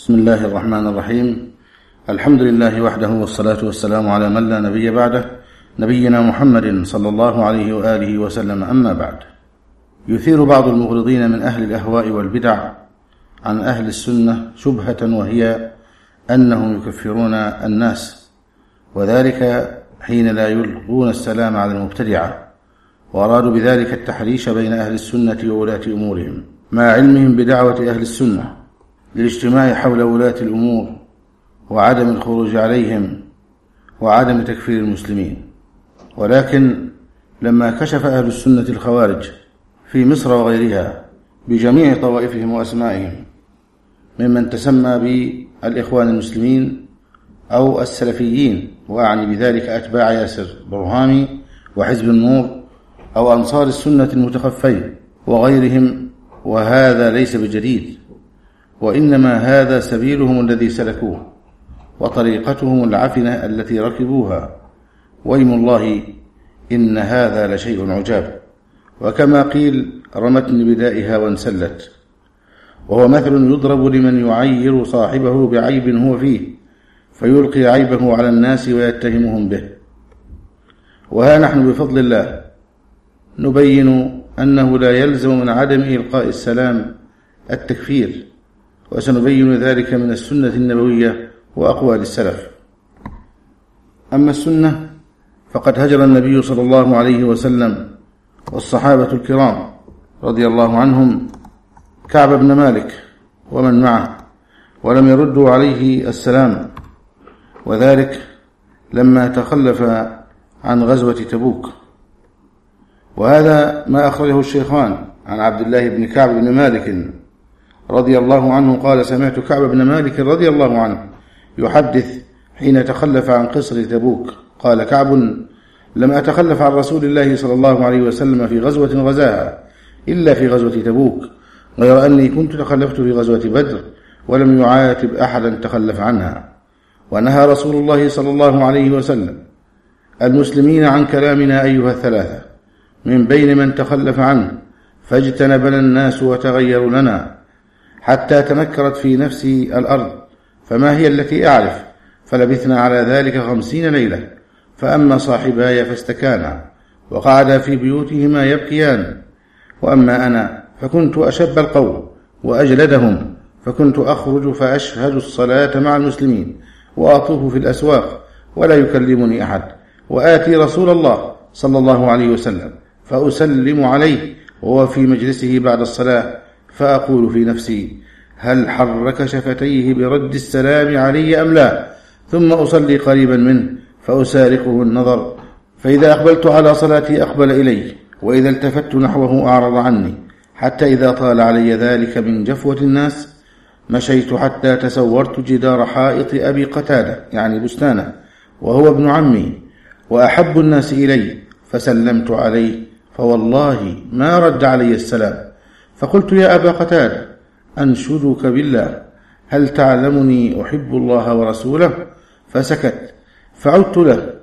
بسم الله الرحمن الرحيم. الحمد لله وحده، والصلاة والسلام على من لا نبي بعده، نبينا محمد صلى الله عليه وآله وسلم. أما بعد، يثير بعض المغرضين من أهل الأهواء والبدع عن أهل السنة شبهة، وهي أنهم يكفرون الناس، وذلك حين لا يلقون السلام على المبتدعة، وأرادوا بذلك التحريش بين أهل السنة وولاة أمورهم، مع علمهم بدعوة أهل السنة للاجتماع حول ولاة الأمور وعدم الخروج عليهم وعدم تكفير المسلمين. ولكن لما كشف أهل السنة الخوارج في مصر وغيرها بجميع طوائفهم وأسمائهم ممن تسمى بالإخوان المسلمين أو السلفيين، وأعني بذلك أتباع ياسر برهامي وحزب النور أو أنصار السنة المتخفين وغيرهم، وهذا ليس بجديد، وإنما هذا سبيلهم الذي سلكوه وطريقتهم العفنة التي ركبوها، ويم الله إن هذا لشيء عجاب. وكما قيل: رمتني بدائها وانسلت، وهو مثل يضرب لمن يعير صاحبه بعيب هو فيه فيلقي عيبه على الناس ويتهمهم به. وها نحن بفضل الله نبين أنه لا يلزم من عدم إلقاء السلام التكفير، وسنبين ذلك من السنة النبوية وأقوال السلف. أما السنة فقد هجر النبي صلى الله عليه وسلم والصحابة الكرام رضي الله عنهم كعب بن مالك ومن معه، ولم يردوا عليه السلام، وذلك لما تخلف عن غزوة تبوك. وهذا ما أخرجه الشيخان عن عبد الله بن كعب بن مالك رضي الله عنه قال: سمعت كعب بن مالك رضي الله عنه يحدث حين تخلف عن قصر تبوك، قال كعب: لم أتخلف عن رسول الله صلى الله عليه وسلم في غزوة غزاها إلا في غزوة تبوك، غير أني كنت تخلفت في غزوة بدر ولم يعاتب أحدا تخلف عنها. ونهى رسول الله صلى الله عليه وسلم المسلمين عن كلامنا أيها الثلاثة من بين من تخلف عنه، فاجتنبنا الناس وتغيروا لنا حتى تنكرت في نفسي الأرض، فما هي التي أعرف؟ فلبثنا على ذلك 50 ليلة. فأما صاحباي فاستكانا وقعدا في بيوتهما يبكيان، وأما أنا فكنت أشب القوم وأجلدهم، فكنت أخرج فأشهد الصلاة مع المسلمين وأطوف في الأسواق ولا يكلمني أحد، وآتي رسول الله صلى الله عليه وسلم فأسلم عليه وهو في مجلسه بعد الصلاة، فأقول في نفسي: هل حرك شفتيه برد السلام علي أم لا؟ ثم أصلي قريبا منه فأسارقه النظر، فإذا أقبلت على صلاتي أقبل إلي، وإذا التفت نحوه أعرض عني، حتى إذا طال علي ذلك من جفوة الناس مشيت حتى تسورت جدار حائط أبي قتادة يعني بستانه، وهو ابن عمي وأحب الناس إلي، فسلمت عليه فوالله ما رد علي السلام. فقلت: يا أبا قتادة، أنشدك بالله، هل تعلمني أحب الله ورسوله؟ فسكت، فعدت له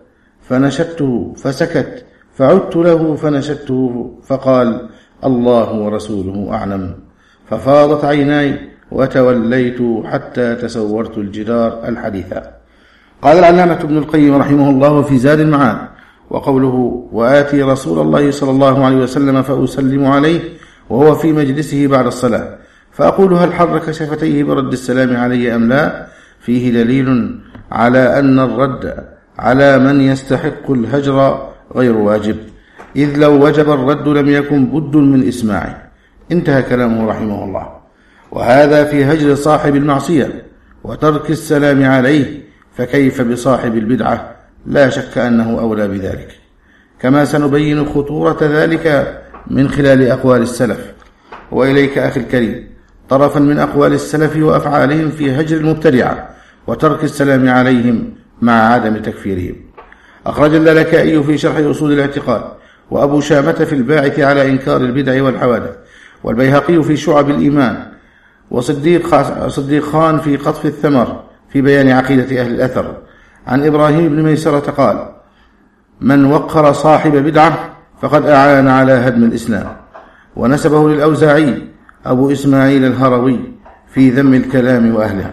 فنشدته فسكت، فعدت له فنشدته، فقال: الله ورسوله أعلم. ففاضت عيناي وتوليت حتى تسورت الجدار الحديثة. قال العلامة ابن القيم رحمه الله في زاد المعاد: وقوله: وآتي رسول الله صلى الله عليه وسلم فأسلم عليه وهو في مجلسه بعد الصلاة، فأقول: هل حرك شفتيه برد السلام علي أم لا؟ فيه دليل على أن الرد على من يستحق الهجر غير واجب، إذ لو وجب الرد لم يكن بد من إسماعه. انتهى كلامه رحمه الله. وهذا في هجر صاحب المعصية وترك السلام عليه، فكيف بصاحب البدعة؟ لا شك أنه أولى بذلك، كما سنبين خطورة ذلك من خلال أقوال السلف. وإليك أخي الكريم طرفا من أقوال السلف وأفعالهم في هجر المبتدعة وترك السلام عليهم مع عدم تكفيرهم. أخرج اللالكائي في شرح أصول الاعتقاد، وأبو شامة في الباعث على إنكار البدع والحوادث، والبيهقي في شعب الإيمان، وصديق خان في قطف الثمر في بيان عقيدة أهل الأثر، عن إبراهيم بن ميسرة قال: من وقر صاحب بدعة فقد أعان على هدم الإسلام. ونسبه للأوزاعي أبو إسماعيل الهروي في ذم الكلام وأهله.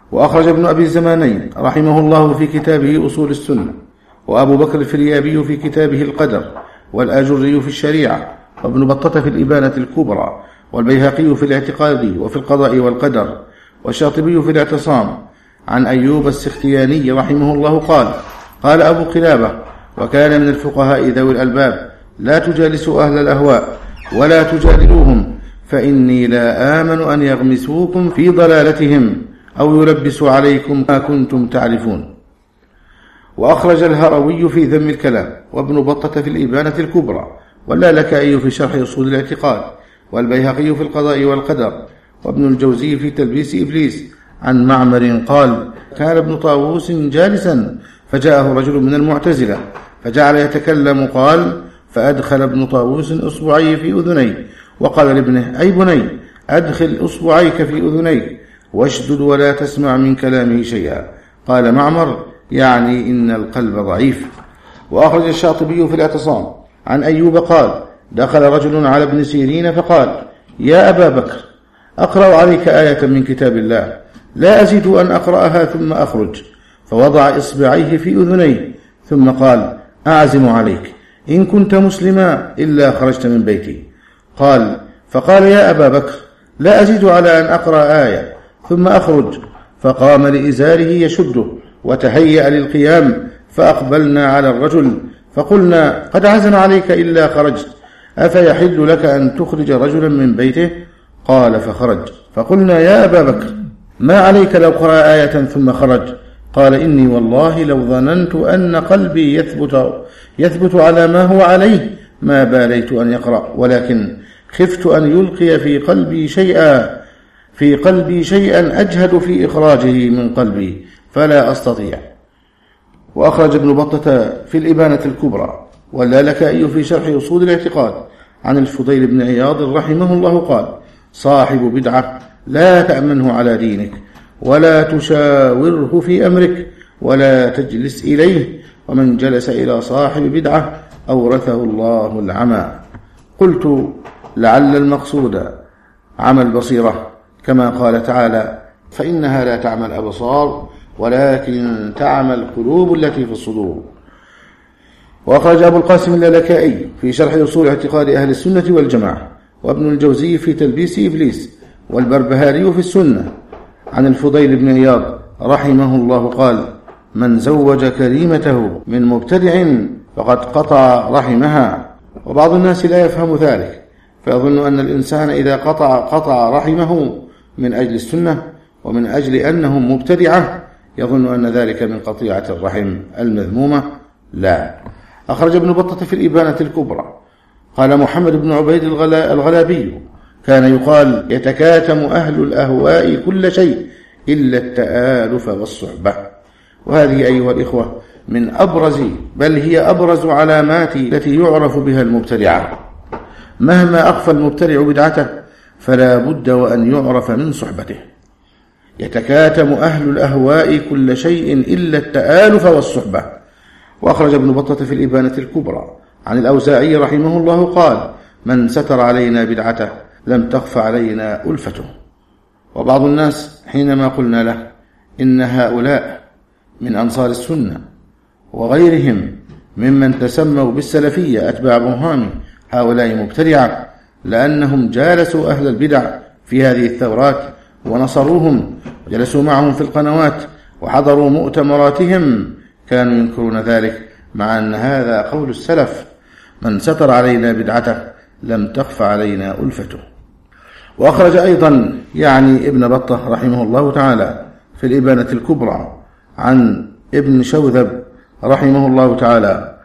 وأخرج ابن أبي الزمانين رحمه الله في كتابه أصول السنة، وأبو بكر الفريابي في كتابه القدر، والآجري في الشريعة، وابن بطة في الإبانة الكبرى، والبيهقي في الاعتقاد وفي القضاء والقدر، والشاطبي في الاعتصام، عن أيوب السختياني رحمه الله قال: قال أبو قلابة: وكان من الفقهاء ذوي الألباب: لا تجالسوا أهل الأهواء ولا تجادلوهم، فإني لا آمن أن يغمسوكم في ضلالتهم أو يلبسوا عليكم ما كنتم تعرفون. وأخرج الهروي في ذم الكلام، وابن بطة في الإبانة الكبرى، واللالكائي في شرح أصول الاعتقاد، والبيهقي في القضاء والقدر، وابن الجوزي في تلبيس إبليس، عن معمر قال: كان ابن طاووس جالسا فجاءه رجل من المعتزلة فجعل يتكلم، قال: فأدخل ابن طاووس أصبعي في أذني وقال لابنه: أي بني، أدخل أصبعيك في أذنيك واشدد ولا تسمع من كلامه شيئا. قال معمر: يعني إن القلب ضعيف. وأخرج الشاطبي في الاعتصام عن أيوب قال: دخل رجل على ابن سيرين فقال: يا أبا بكر، أقرأ عليك آية من كتاب الله لا أزيد أن أقرأها ثم أخرج. فوضع إصبعيه في أذنيه ثم قال: أعزم عليك إن كنت مسلما إلا خرجت من بيتي. فقال: يا أبا بكر، لا أزيد على أن أقرأ آية ثم أخرج. فقام لإزاره يشده وتهيأ للقيام، فأقبلنا على الرجل فقلنا: قد عزم عليك إلا خرجت، أفيحل لك أن تخرج رجلا من بيته؟ قال: فخرج. فقلنا: يا أبا بكر، ما عليك لو قرأ آية ثم خرج؟ قال: إني والله لو ظننت أن قلبي يثبت على ما هو عليه ما باليت أن يقرأ، ولكن خفت أن يلقي في قلبي شيئا أجهد في إخراجه من قلبي فلا أستطيع. وأخرج ابن بطة في الإبانة الكبرى، واللالكائي في شرح أصول الاعتقاد، عن الفضيل بن عياض رحمه الله قال: صاحب بدعة لا تأمنه على دينك، ولا تشاوره في أمرك، ولا تجلس إليه، ومن جلس إلى صاحب بدعة أورثه الله العمى. قلت: لعل المقصود عمى البصيرة، كما قال تعالى: فإنها لا تعمى الأبصار ولكن تعمى القلوب التي في الصدور. وأخرج أبو القاسم اللالكائي في شرح أصول اعتقاد أهل السنة والجماعة، وابن الجوزي في تلبيس إبليس، والبربهاري في السنة، عن الفضيل بن عياض رحمه الله قال: من زوج كريمته من مبتدع فقد قطع رحمها. وبعض الناس لا يفهم ذلك، فيظن أن الإنسان إذا قطع رحمه من أجل السنة ومن أجل أنه مبتدعة يظن أن ذلك من قطيعة الرحم المذمومة. لا. أخرج ابن بطة في الإبانة الكبرى قال: محمد بن عبيد الغلابي كان يقال: يتكاتم أهل الأهواء كل شيء إلا التآلف والصحبة. وهذه أيها الإخوة من أبرز، بل هي أبرز علامات التي يعرف بها المبتدعة. مهما أخفى المبتدع بدعته فلا بد وأن يعرف من صحبته. يتكاتم أهل الأهواء كل شيء إلا التآلف والصحبة. وأخرج ابن بطة في الإبانة الكبرى عن الأوزاعي رحمه الله قال: من ستر علينا بدعته لم تخف علينا ألفته. وبعض الناس حينما قلنا له إن هؤلاء من أنصار السنة وغيرهم ممن تسموا بالسلفية أتباع برهامي هؤلاء مبتدعة، لأنهم جالسوا أهل البدع في هذه الثورات ونصروهم وجلسوا معهم في القنوات وحضروا مؤتمراتهم، كانوا ينكرون ذلك، مع أن هذا قول السلف: من ستر علينا بدعته لم تخف علينا ألفته. وأخرج أيضا ابن بطة رحمه الله تعالى في الإبانة الكبرى عن ابن شوذب رحمه الله تعالى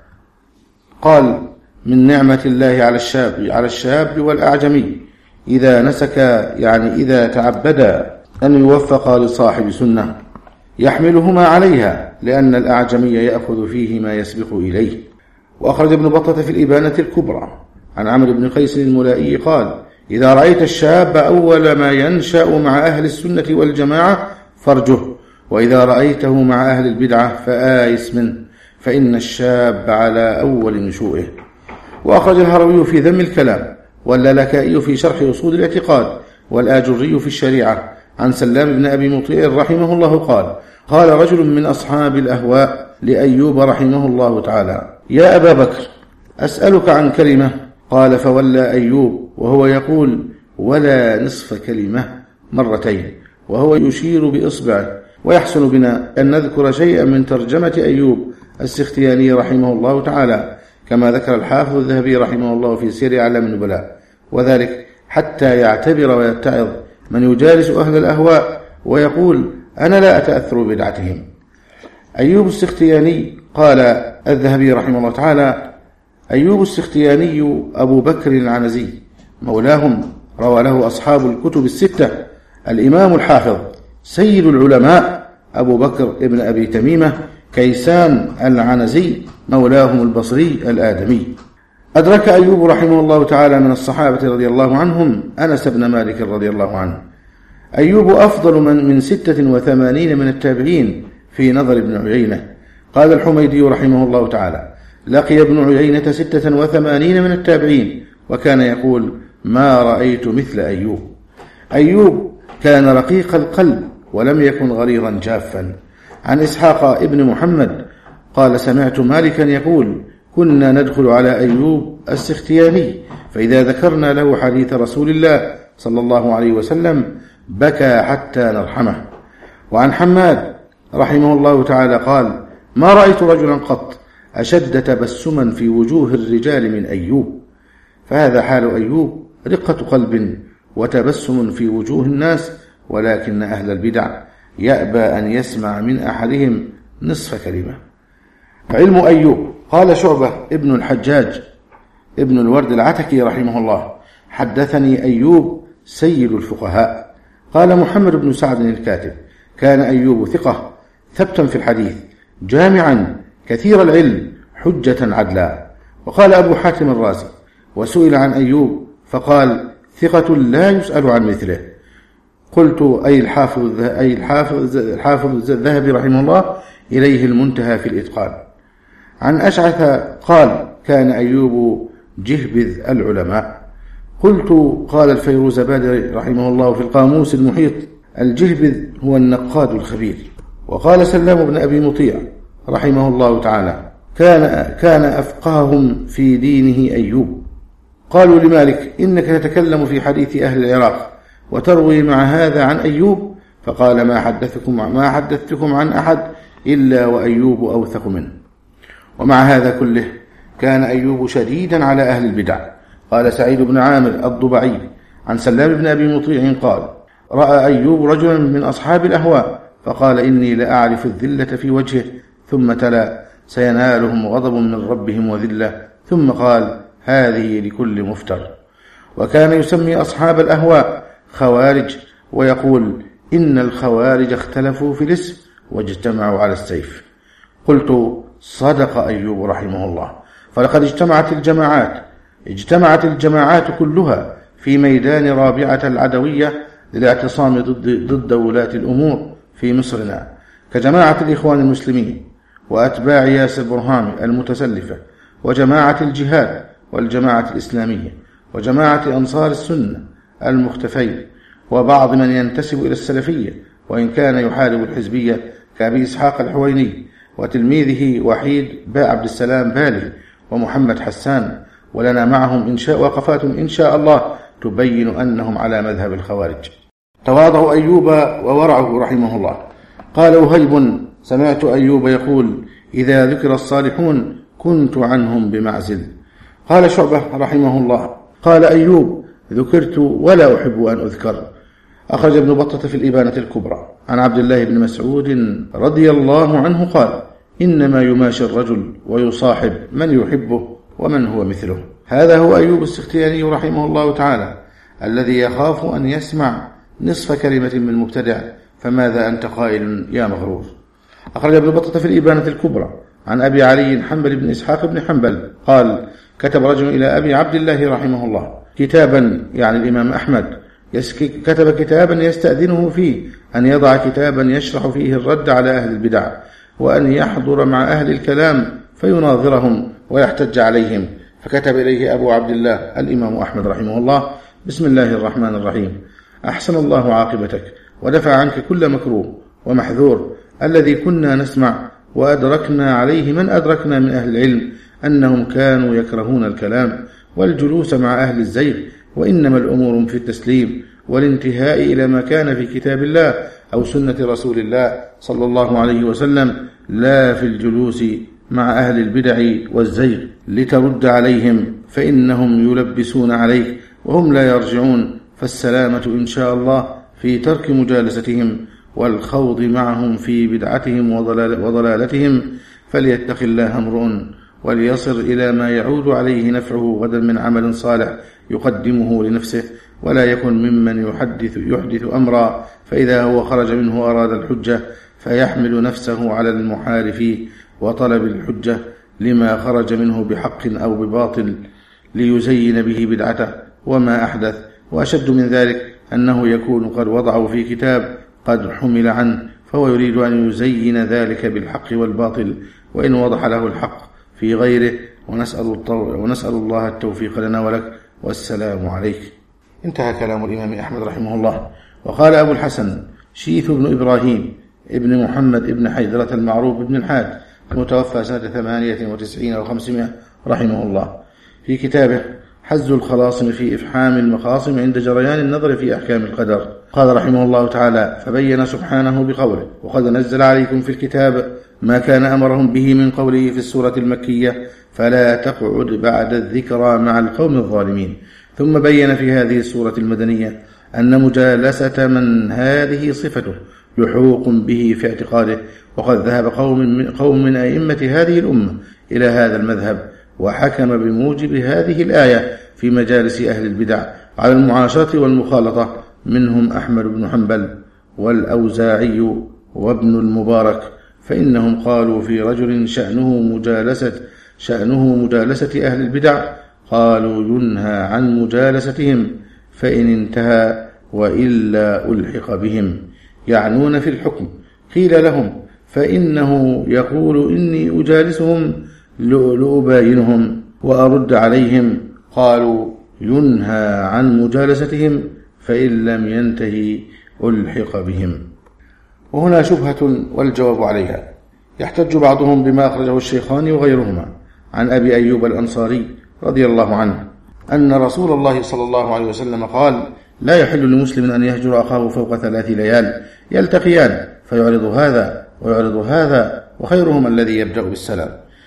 قال: من نعمة الله على الشاب والأعجمي إذا نسك، إذا تعبد، أن يوفق لصاحب سنة يحملهما عليها، لأن الأعجمي يأخذ فيه ما يسبق إليه. وأخرج ابن بطة في الإبانة الكبرى عن عمرو بن قيس الملائي قال: إذا رأيت الشاب أول ما ينشأ مع أهل السنة والجماعة فارجه، وإذا رأيته مع أهل البدعة فآيس منه، فإن الشاب على أول نشوئه. وأخرج الهروي في ذم الكلام، واللالكائي في شرح أصول الاعتقاد، والآجري في الشريعة، عن سلام بن أبي مطيع رحمه الله قال: قال رجل من أصحاب الأهواء لأيوب رحمه الله تعالى: يا أبا بكر، أسألك عن كلمة. قال: فولى أيوب وهو يقول: ولا نصف كلمة مرتين، وهو يشير بإصبعه. ويحسن بنا أن نذكر شيئا من ترجمة أيوب السختياني رحمه الله تعالى، كما ذكر الحافظ الذهبي رحمه الله في سير أعلام النبلاء، وذلك حتى يعتبر ويتعظ من يجالس أهل الأهواء ويقول: أنا لا أتأثر بدعتهم. أيوب السختياني، قال الذهبي رحمه الله تعالى: أيوب السختياني أبو بكر العنزي مولاهم، روى له أصحاب الكتب الستة. الإمام الحافظ سيد العلماء أبو بكر ابن أبي تميمة كيسان العنزي مولاهم البصري الآدمي. أدرك أيوب رحمه الله تعالى من الصحابة رضي الله عنهم أنس بن مالك رضي الله عنه. أيوب أفضل من 86 من التابعين في نظر ابن عيينة. قال الحميدي رحمه الله تعالى: لقي ابن عيينة 86 من التابعين، وكان يقول: ما رأيت مثل أيوب. أيوب كان رقيق القلب ولم يكن غليظا جافا. عن إسحاق ابن محمد قال: سمعت مالكا يقول: كنا ندخل على أيوب السختياني، فإذا ذكرنا له حديث رسول الله صلى الله عليه وسلم بكى حتى نرحمه. وعن حماد رحمه الله تعالى قال: ما رأيت رجلا قط أشد تبسما في وجوه الرجال من أيوب. فهذا حال أيوب: رقة قلب وتبسم في وجوه الناس، ولكن أهل البدع يأبى أن يسمع من أحدهم نصف كلمة. علم أيوب. قال شعبة ابن الحجاج ابن الورد العتكي رحمه الله: حدثني أيوب سيد الفقهاء. قال محمد بن سعد الكاتب: كان أيوب ثقة ثبتا في الحديث، جامعا كثير العلم، حجة عدلا. وقال أبو حاتم الرازي: وسئل عن أيوب فقال: ثقة لا يسأل عن مثله. قلت: أي الحافظ الذهبي رحمه الله إليه المنتهى في الإتقان. عن أشعث قال: كان أيوب جهبذ العلماء. قلت: قال الفيروزبادي رحمه الله في القاموس المحيط: الجهبذ هو النقاد الخبير. وقال سلام بن أبي مطيع رحمه الله تعالى: كان أفقههم في دينه أيوب. قالوا لمالك: إنك تتكلم في حديث أهل العراق وتروي مع هذا عن أيوب. فقال: ما حدثتكم عن أحد إلا وأيوب أوثق منه. ومع هذا كله كان أيوب شديدا على أهل البدع. قال سعيد بن عامر الضبعي عن سلام بن أبي مطيع قال: رأى أيوب رجلا من أصحاب الأهواء فقال: إني لأعرف الذلة في وجهه، ثم تلا: سينالهم غضب من ربهم وذلة، ثم قال: هذه لكل مفتر. وكان يسمي أصحاب الأهواء خوارج، ويقول: إن الخوارج اختلفوا في الاسم واجتمعوا على السيف. قلت: صدق أيوب رحمه الله، فلقد اجتمعت الجماعات كلها في ميدان رابعة العدوية للاعتصام ضد ولاة الأمور في مصرنا، كجماعة الإخوان المسلمين وأتباع ياسر برهان المتسلفة، وجماعة الجهاد والجماعة الإسلامية، وجماعة أنصار السنة المختفين، وبعض من ينتسب إلى السلفية وإن كان يحارب الحزبية كأبي إسحاق الحويني وتلميذه وحيد عبد السلام بالي ومحمد حسان. ولنا معهم وقفات إن شاء الله تبين أنهم على مذهب الخوارج. تواضع أيوب وورعه رحمه الله. قال وهيب: سمعت أيوب يقول: إذا ذكر الصالحون كنت عنهم بمعزل. قال شعبة رحمه الله: قال أيوب: ذكرت ولا أحب أن أذكر. أخرج ابن بطة في الإبانة الكبرى عن عبد الله بن مسعود رضي الله عنه قال: إنما يماشي الرجل ويصاحب من يحبه ومن هو مثله. هذا هو أيوب السختياني رحمه الله تعالى، الذي يخاف أن يسمع نصف كلمة من مبتدع، فماذا أنت قائل يا مغرور. أخرج ابن بطة في الإبانة الكبرى عن أبي علي حنبل بن إسحاق بن حنبل قال: كتب رجل إلى أبي عبد الله رحمه الله كتابا، يعني الإمام أحمد، كتب كتابا يستأذنه فيه أن يضع كتابا يشرح فيه الرد على أهل البدع، وأن يحضر مع أهل الكلام فيناظرهم ويحتج عليهم. فكتب إليه أبو عبد الله الإمام أحمد رحمه الله: بسم الله الرحمن الرحيم، أحسن الله عاقبتك ودفع عنك كل مكروه ومحذور الذي كنا نسمع وأدركنا عليه من أدركنا من أهل العلم أنهم كانوا يكرهون الكلام والجلوس مع أهل الزيغ، وإنما الأمور في التسليم والانتهاء إلى ما كان في كتاب الله أو سنة رسول الله صلى الله عليه وسلم، لا في الجلوس مع أهل البدع والزيغ لترد عليهم، فإنهم يلبسون عليك وهم لا يرجعون. فالسلامة إن شاء الله في ترك مجالستهم والخوض معهم في بدعتهم وضلالتهم. فليتق الله امرؤ وليصر إلى ما يعود عليه نفعه غدا من عمل صالح يقدمه لنفسه، ولا يكن ممن يحدث أمرا فإذا هو خرج منه أراد الحجة فيحمل نفسه على المحارف وطلب الحجة لما خرج منه بحق أو بباطل ليزين به بدعته وما أحدث. وأشد من ذلك أنه يكون قد وضعه في كتاب قد حمل عنه، فهو يريد أن يزين ذلك بالحق والباطل، وإن وضح له الحق في غيره. ونسأل الله التوفيق لنا ولك، والسلام عليك. انتهى كلام الإمام أحمد رحمه الله. وقال أبو الحسن شيث بن إبراهيم ابن محمد ابن حيدرة المعروف بن الحاج المتوفى سنة 98 و500 رحمه الله في كتابه حز الخلاصم في إفحام المخاصم عند جريان النظر في أحكام القدر، قال رحمه الله تعالى: فبين سبحانه بقوله: وقد نزل عليكم في الكتاب ما كان أمرهم به من قوله في السورة المكية: فلا تقعد بعد الذكرى مع القوم الظالمين. ثم بين في هذه السورة المدنية أن مجالسة من هذه صفته لحوق به في اعتقاده، وقد ذهب قوم من أئمة هذه الأمة إلى هذا المذهب، وحكم بموجب هذه الآية في مجالس أهل البدع على المعاشرة والمخالطة، منهم أحمد بن حنبل والأوزاعي وابن المبارك، فإنهم قالوا في رجل شأنه مجالسة أهل البدع، قالوا ينهى عن مجالستهم فإن انتهى وإلا ألحق بهم، يعنون في الحكم. قيل لهم: فإنه يقول إني أجالسهم لأباينهم وأرد عليهم، قالوا ينهى عن مجالستهم فإن لم ينتهي ألحق بهم. وهنا شبهة والجواب عليها. يحتج بعضهم بما أخرجه الشيخان وغيرهما عن أبي أيوب الأنصاري رضي الله عنه أن رسول الله صلى الله عليه وسلم قال: لا يحل لمسلم أن يهجر أخاه فوق 3 ليال يلتقيان فيعرض هذا ويعرض هذا وخيرهما الذي يبدأ بالسلام.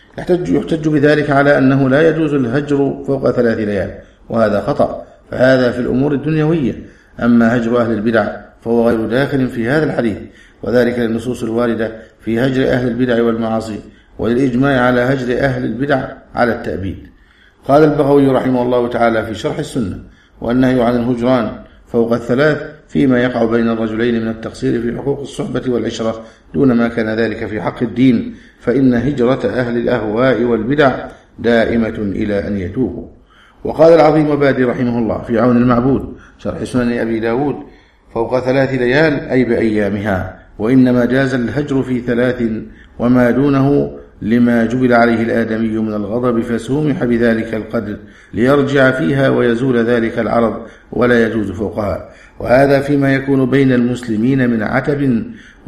يحتج بذلك على أنه لا يجوز الهجر فوق 3 ليال، وهذا خطأ، فهذا في الأمور الدنيوية. أما هجر أهل البدع فهو غير داخل في هذا الحديث، وذلك للنصوص الواردة في هجر أهل البدع والمعاصي، وللإجماع على هجر أهل البدع على التأبيد. قال البغوي رحمه الله تعالى في شرح السنة: والنهي عن الهجران فوق 3 فيما يقع بين الرجلين من التقصير في حقوق الصحبة والعشرة دون ما كان ذلك في حق الدين، فإن هجرة أهل الأهواء والبدع دائمة إلى أن يتوبوا. وقال العظيم بادي رحمه الله في عون المعبود شرح سنن أبي داود: فوق 3 ليال أي بأيامها، وإنما جاز الهجر في 3 وما دونه لما جبل عليه الآدمي من الغضب، فسومح بذلك القدر ليرجع فيها ويزول ذلك العرض، ولا يجوز فوقها. وهذا فيما يكون بين المسلمين من عتب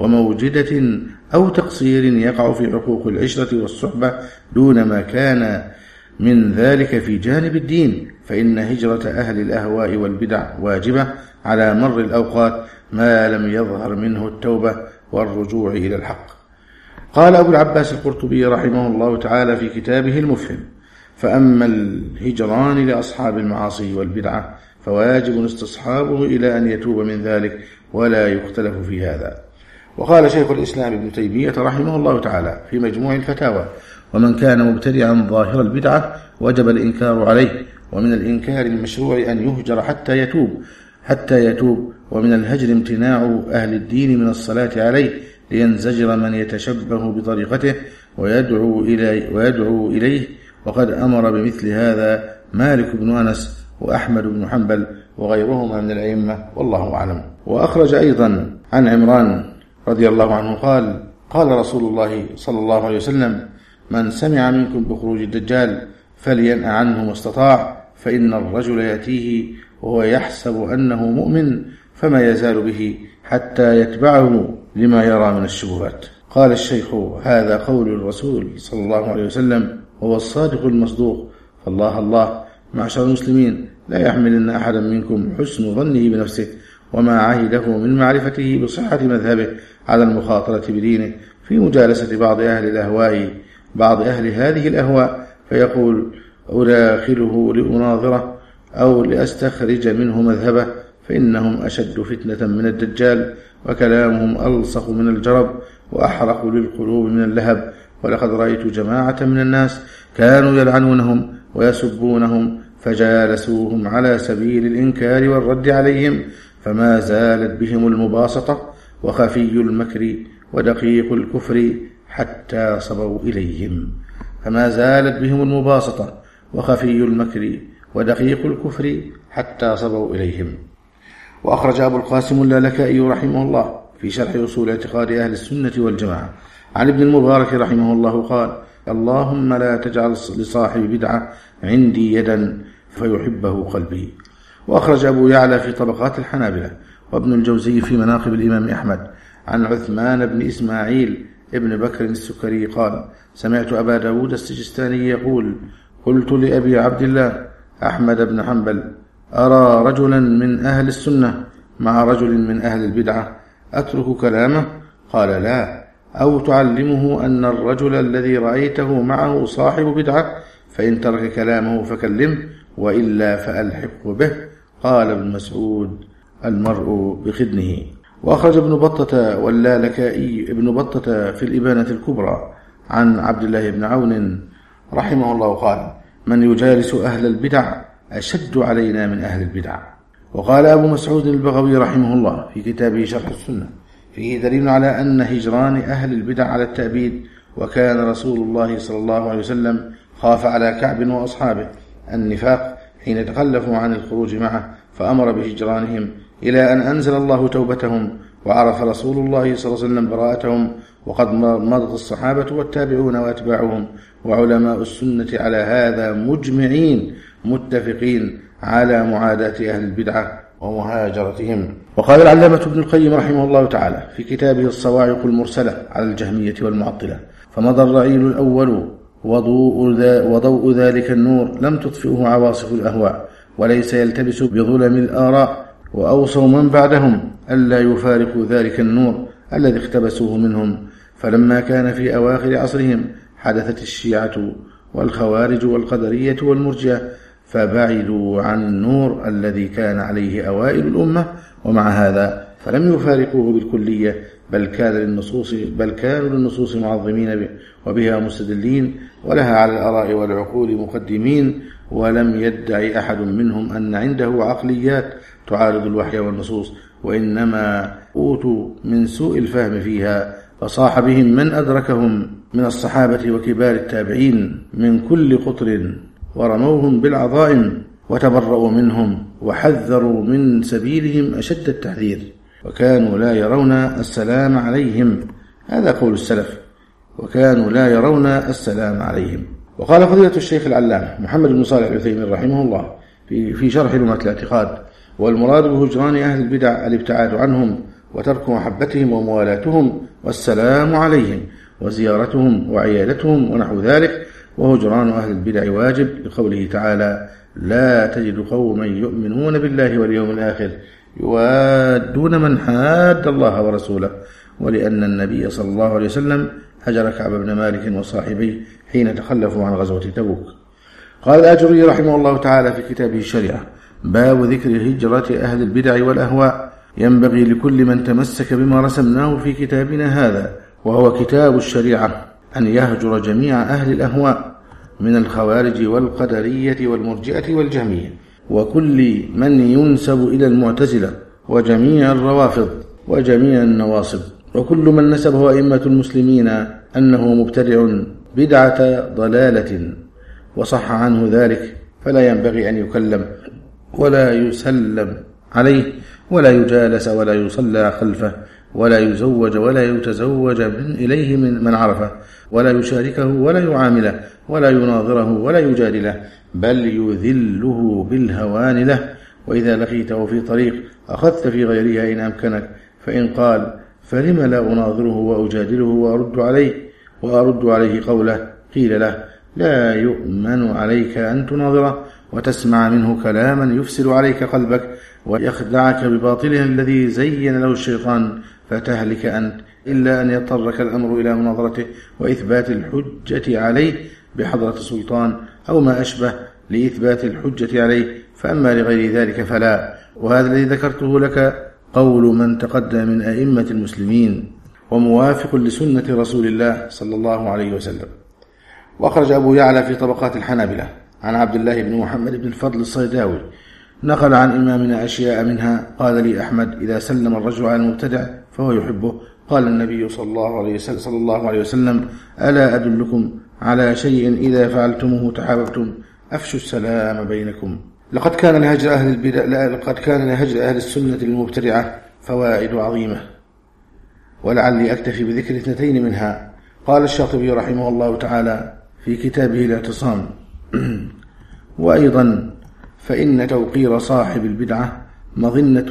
وموجدة أو تقصير يقع في حقوق العشرة والصحبة دون ما كان من ذلك في جانب الدين، فإن هجرة أهل الأهواء والبدع واجبة على مر الأوقات ما لم يظهر منه التوبة والرجوع إلى الحق. قال أبو العباس القرطبي رحمه الله تعالى في كتابه المفهم: فأما الهجران لأصحاب المعاصي والبدعة فواجب استصحابه إلى أن يتوب من ذلك، ولا يختلف في هذا. وقال شيخ الإسلام ابن تيمية رحمه الله تعالى في مجموع الفتاوى: ومن كان مبتدعا ظاهر البدعة وجب الإنكار عليه، ومن الإنكار المشروع أن يهجر حتى يتوب، ومن الهجر امتناع أهل الدين من الصلاة عليه لينزجر من يتشبه بطريقته ويدعو إليه، وقد أمر بمثل هذا مالك بن أنس وأحمد بن حنبل وغيرهما من الأئمة، والله أعلم. وأخرج أيضا عن عمران رضي الله عنه قال رسول الله صلى الله عليه وسلم: من سمع منكم بخروج الدجال فلينأ عنه ما استطاع، فإن الرجل يأتيه وهو يحسب أنه مؤمن فما يزال به حتى يتبعه لما يرى من الشبهات. قال الشيخ: هذا قول الرسول صلى الله عليه وسلم وهو الصادق المصدوق. فالله الله معشر المسلمين لا يحملن أحدا منكم حسن ظنه بنفسه وما عهده من معرفته بصحة مذهبه على المخاطرة بدينه في مجالسة بعض أهل هذه الأهواء، فيقول: أداخله لأناظره أو لأستخرج منه مذهبه، فإنهم أشد فتنة من الدجال، وكلامهم ألصق من الجرب، وأحرق للقلوب من اللهب. ولقد رأيت جماعة من الناس كانوا يلعنونهم ويسبونهم، فجالسوهم على سبيل الإنكار والرد عليهم، فما زالت بهم المباسطة وخفي المكر ودقيق الكفر حتى صبوا إليهم. فما زالت بهم المباسطة وخفي المكر ودقيق الكفر حتى صبوا إليهم. وأخرج أبو القاسم اللالكائي رحمه الله في شرح أصول اعتقاد أهل السنة والجماعة عن ابن المبارك رحمه الله قال: اللهم لا تجعل لصاحب بدعة عندي يدا فيحبه قلبي. وأخرج أبو يعلى في طبقات الحنابلة وابن الجوزي في مناقب الإمام أحمد عن عثمان بن إسماعيل ابن بكر السكري قال: سمعت أبا داود السجستاني يقول: قلت لأبي عبد الله أحمد بن حنبل: أرى رجلا من أهل السنة مع رجل من أهل البدعة أترك كلامه؟ قال: لا، أو تعلمه أن الرجل الذي رأيته معه صاحب بدعة، فإن ترك كلامه فكلمه، وإلا فألحقه به. قال ابن مسعود: المرء بخدنه. وأخرج ابن بطة واللالكائي ابن بطة في الإبانة الكبرى عن عبد الله بن عون رحمه الله قال: من يجالس أهل البدع أشد علينا من أهل البدع. وقال أبو مسعود البغوي رحمه الله في كتابه شرح السنة: فيه دليل على أن هجران أهل البدع على التأبيد، وكان رسول الله صلى الله عليه وسلم خاف على كعب وأصحابه النفاق حين تخلفوا عن الخروج معه، فأمر بهجرانهم إلى أن أنزل الله توبتهم، وعرف رسول الله صلى الله عليه وسلم براءتهم. وقد مضت الصحابة والتابعون وأتباعهم وعلماء السنة على هذا مجمعين متفقين على معاداة أهل البدعة ومهاجرتهم. وقال العلامة ابن القيم رحمه الله تعالى في كتابه الصواعق المرسلة على الجهمية والمعطلة: فمضى الرعيل الأول وضوء ذلك النور لم تطفئه عواصف الأهواء، وليس يلتبس بظلم الآراء، وأوصوا من بعدهم ألا يفارقوا ذلك النور الذي اقتبسوه منهم. فلما كان في أواخر عصرهم حدثت الشيعة والخوارج والقدرية والمرجئة، فبعدوا عن النور الذي كان عليه أوائل الأمة، ومع هذا فلم يفارقوه بالكلية، بل كانوا للنصوص معظمين وبها مستدلين، ولها على الآراء والعقول مقدمين، ولم يدعي أحد منهم أن عنده عقليات تعارض الوحي والنصوص، وإنما أوتوا من سوء الفهم فيها، فصاح بهم من أدركهم من الصحابة وكبار التابعين من كل قطر، ورموهم بالعظائم، وتبرؤوا منهم وحذروا من سبيلهم أشد التحذير، وكانوا لا يرون السلام عليهم. هذا قول السلف: وكانوا لا يرون السلام عليهم. وقال فضيلة الشيخ العلامة محمد بن صالح العثيمين رحمه الله في شرح لمعة الاعتقاد: والمراد بهجران أهل البدع الابتعاد عنهم وترك محبتهم وموالاتهم والسلام عليهم وزيارتهم وعيادتهم ونحو ذلك. وهجران أهل البدع واجب لقوله تعالى: لا تجد قوما يؤمنون بالله واليوم الآخر يوادون من حاد الله ورسوله، ولأن النبي صلى الله عليه وسلم هجر كعب بن مالك وصاحبيه حين تخلفوا عن غزوة تبوك. قال الآجري رحمه الله تعالى في كتابه الشريعة: باب ذكر هجرة أهل البدع والأهواء. ينبغي لكل من تمسك بما رسمناه في كتابنا هذا، وهو كتاب الشريعة، أن يهجر جميع أهل الأهواء من الخوارج والقدرية والمرجئة والجهمية، وكل من ينسب إلى المعتزلة، وجميع الروافض وجميع النواصب، وكل من نسبه أئمة المسلمين أنه مبتدع بدعة ضلالة وصح عنه ذلك، فلا ينبغي أن يكلم ولا يسلم عليه ولا يجالس ولا يصلى خلفه ولا يزوج ولا يتزوج إليه من عرفه، ولا يشاركه ولا يعامله ولا يناظره ولا يجادله، بل يذله بالهوان له. وإذا لقيته في طريق أخذت في غيرها إن أمكنك، فإن قال فلم لا أناظره وأجادله وأرد عليه قوله، قيل له لا يؤمن عليك أن تناظره وتسمع منه كلاما يفسد عليك قلبك ويخدعك بباطله الذي زين له الشيطان فتهلك أنت، إلا أن يضطرك الأمر إلى مناظرته وإثبات الحجة عليه بحضرة السلطان أو ما أشبه لإثبات الحجة عليه، فأما لغير ذلك فلا. وهذا الذي ذكرته لك قول من تقدم من أئمة المسلمين وموافق لسنة رسول الله صلى الله عليه وسلم. وأخرج أبو يعلى في طبقات الحنابلة عن عبد الله بن محمد بن الفضل الصيداوي نقل عن إمامنا أشياء منها. قال لي أحمد إذا سلم الرجل على المبتدع فهو يحبه. قال النبي صلى الله عليه وسلم ألا أدلكم على شيء إذا فعلتموه تحاببتم أفشوا السلام بينكم. لقد كان لهجر أهل السنة للمبتدعة فوائد عظيمة، ولعلي أكتفي بذكر 2 منها. قال الشاطبي رحمه الله تعالى في كتابه الاعتصام وأيضا فإن توقير صاحب البدعة مظنة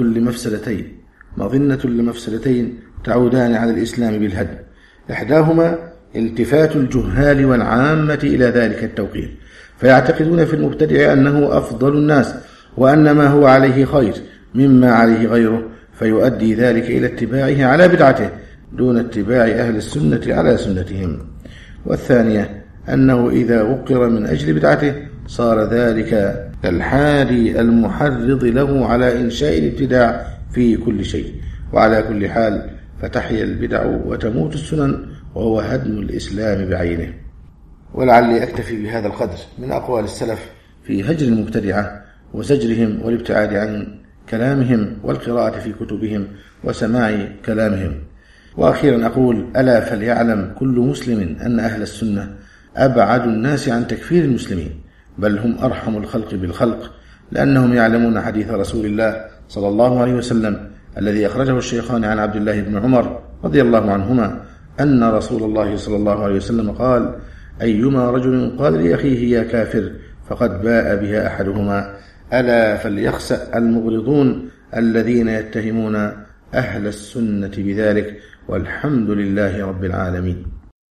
لمفسدتين تعودان على الإسلام بالهدم. إحداهما التفات الجهال والعامة إلى ذلك التوقير، فيعتقدون في المبتدع أنه أفضل الناس وأن ما هو عليه خير مما عليه غيره، فيؤدي ذلك إلى اتباعه على بدعته دون اتباع أهل السنة على سنتهم. والثانية أنه إذا وقر من أجل بدعته صار ذلك كالحادي المحرض له على إنشاء الابتداع في كل شيء. وعلى كل حال فتحيا البدع وتموت السنن، وهو هدم الإسلام بعينه. ولعلي أكتفي بهذا القدر من أقوال السلف في هجر المبتدعة وزجرهم والابتعاد عن كلامهم والقراءة في كتبهم وسماع كلامهم. وأخيرا أقول ألا فليعلم كل مسلم أن أهل السنة أبعد الناس عن تكفير المسلمين، بل هم أرحم الخلق بالخلق، لأنهم يعلمون حديث رسول الله صلى الله عليه وسلم الذي أخرجه الشيخان عن عبد الله بن عمر رضي الله عنهما أن رسول الله صلى الله عليه وسلم قال أيما رجل قال لأخيه يا كافر فقد باء بها أحدهما، ألا فليخسأ المغرضون الذين يتهمون أهل السنة بذلك، والحمد لله رب العالمين.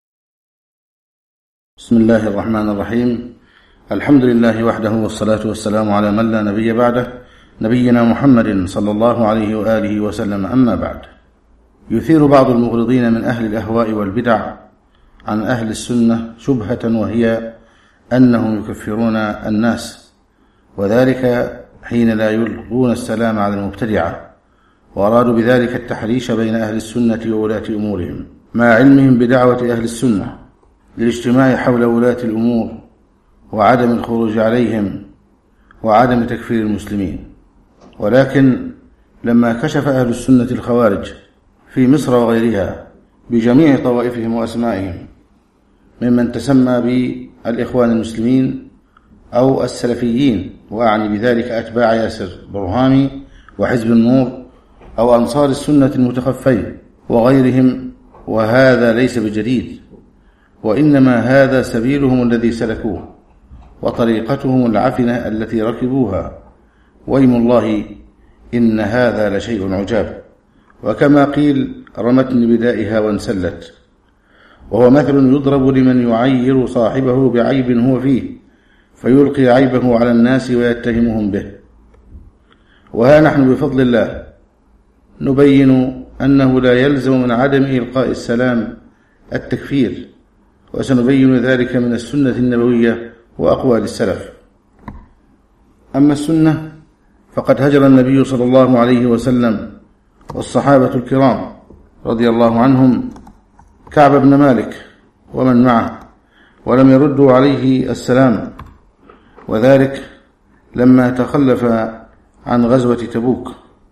بسم الله الرحمن الرحيم. الحمد لله وحده، والصلاة والسلام على من لا نبي بعده، نبينا محمد صلى الله عليه وآله وسلم. أما بعد، يثير بعض المغرضين من أهل الأهواء والبدع عن أهل السنة شبهة، وهي أنهم يكفرون الناس، وذلك حين لا يلقون السلام على المبتدعة، وأرادوا بذلك التحريش بين أهل السنة وولاة أمورهم، مع علمهم بدعوة أهل السنة للاجتماع حول ولاة الأمور وعدم الخروج عليهم وعدم تكفير المسلمين. ولكن لما كشف أهل السنة الخوارج في مصر وغيرها بجميع طوائفهم وأسمائهم ممن تسمى بالإخوان المسلمين أو السلفيين، وأعني بذلك أتباع ياسر برهامي وحزب النور أو أنصار السنة المتخفين وغيرهم، وهذا ليس بجديد، وإنما هذا سبيلهم الذي سلكوه وطريقتهم العفنة التي ركبوها، ويم الله إن هذا لشيء عجاب. وكما قيل رمتني بدائها وانسلت، وهو مثل يضرب لمن يعير صاحبه بعيب هو فيه فيلقي عيبه على الناس ويتهمهم به. وها نحن بفضل الله نبين أنه لا يلزم من عدم إلقاء السلام التكفير، وسنبين ذلك من السنة النبوية وأقوال السلف. أما السنة فقد هجر النبي صلى الله عليه وسلم والصحابة الكرام رضي الله عنهم كعب بن مالك ومن معه، ولم يردوا عليه السلام، وذلك لما تخلف عن غزوة تبوك.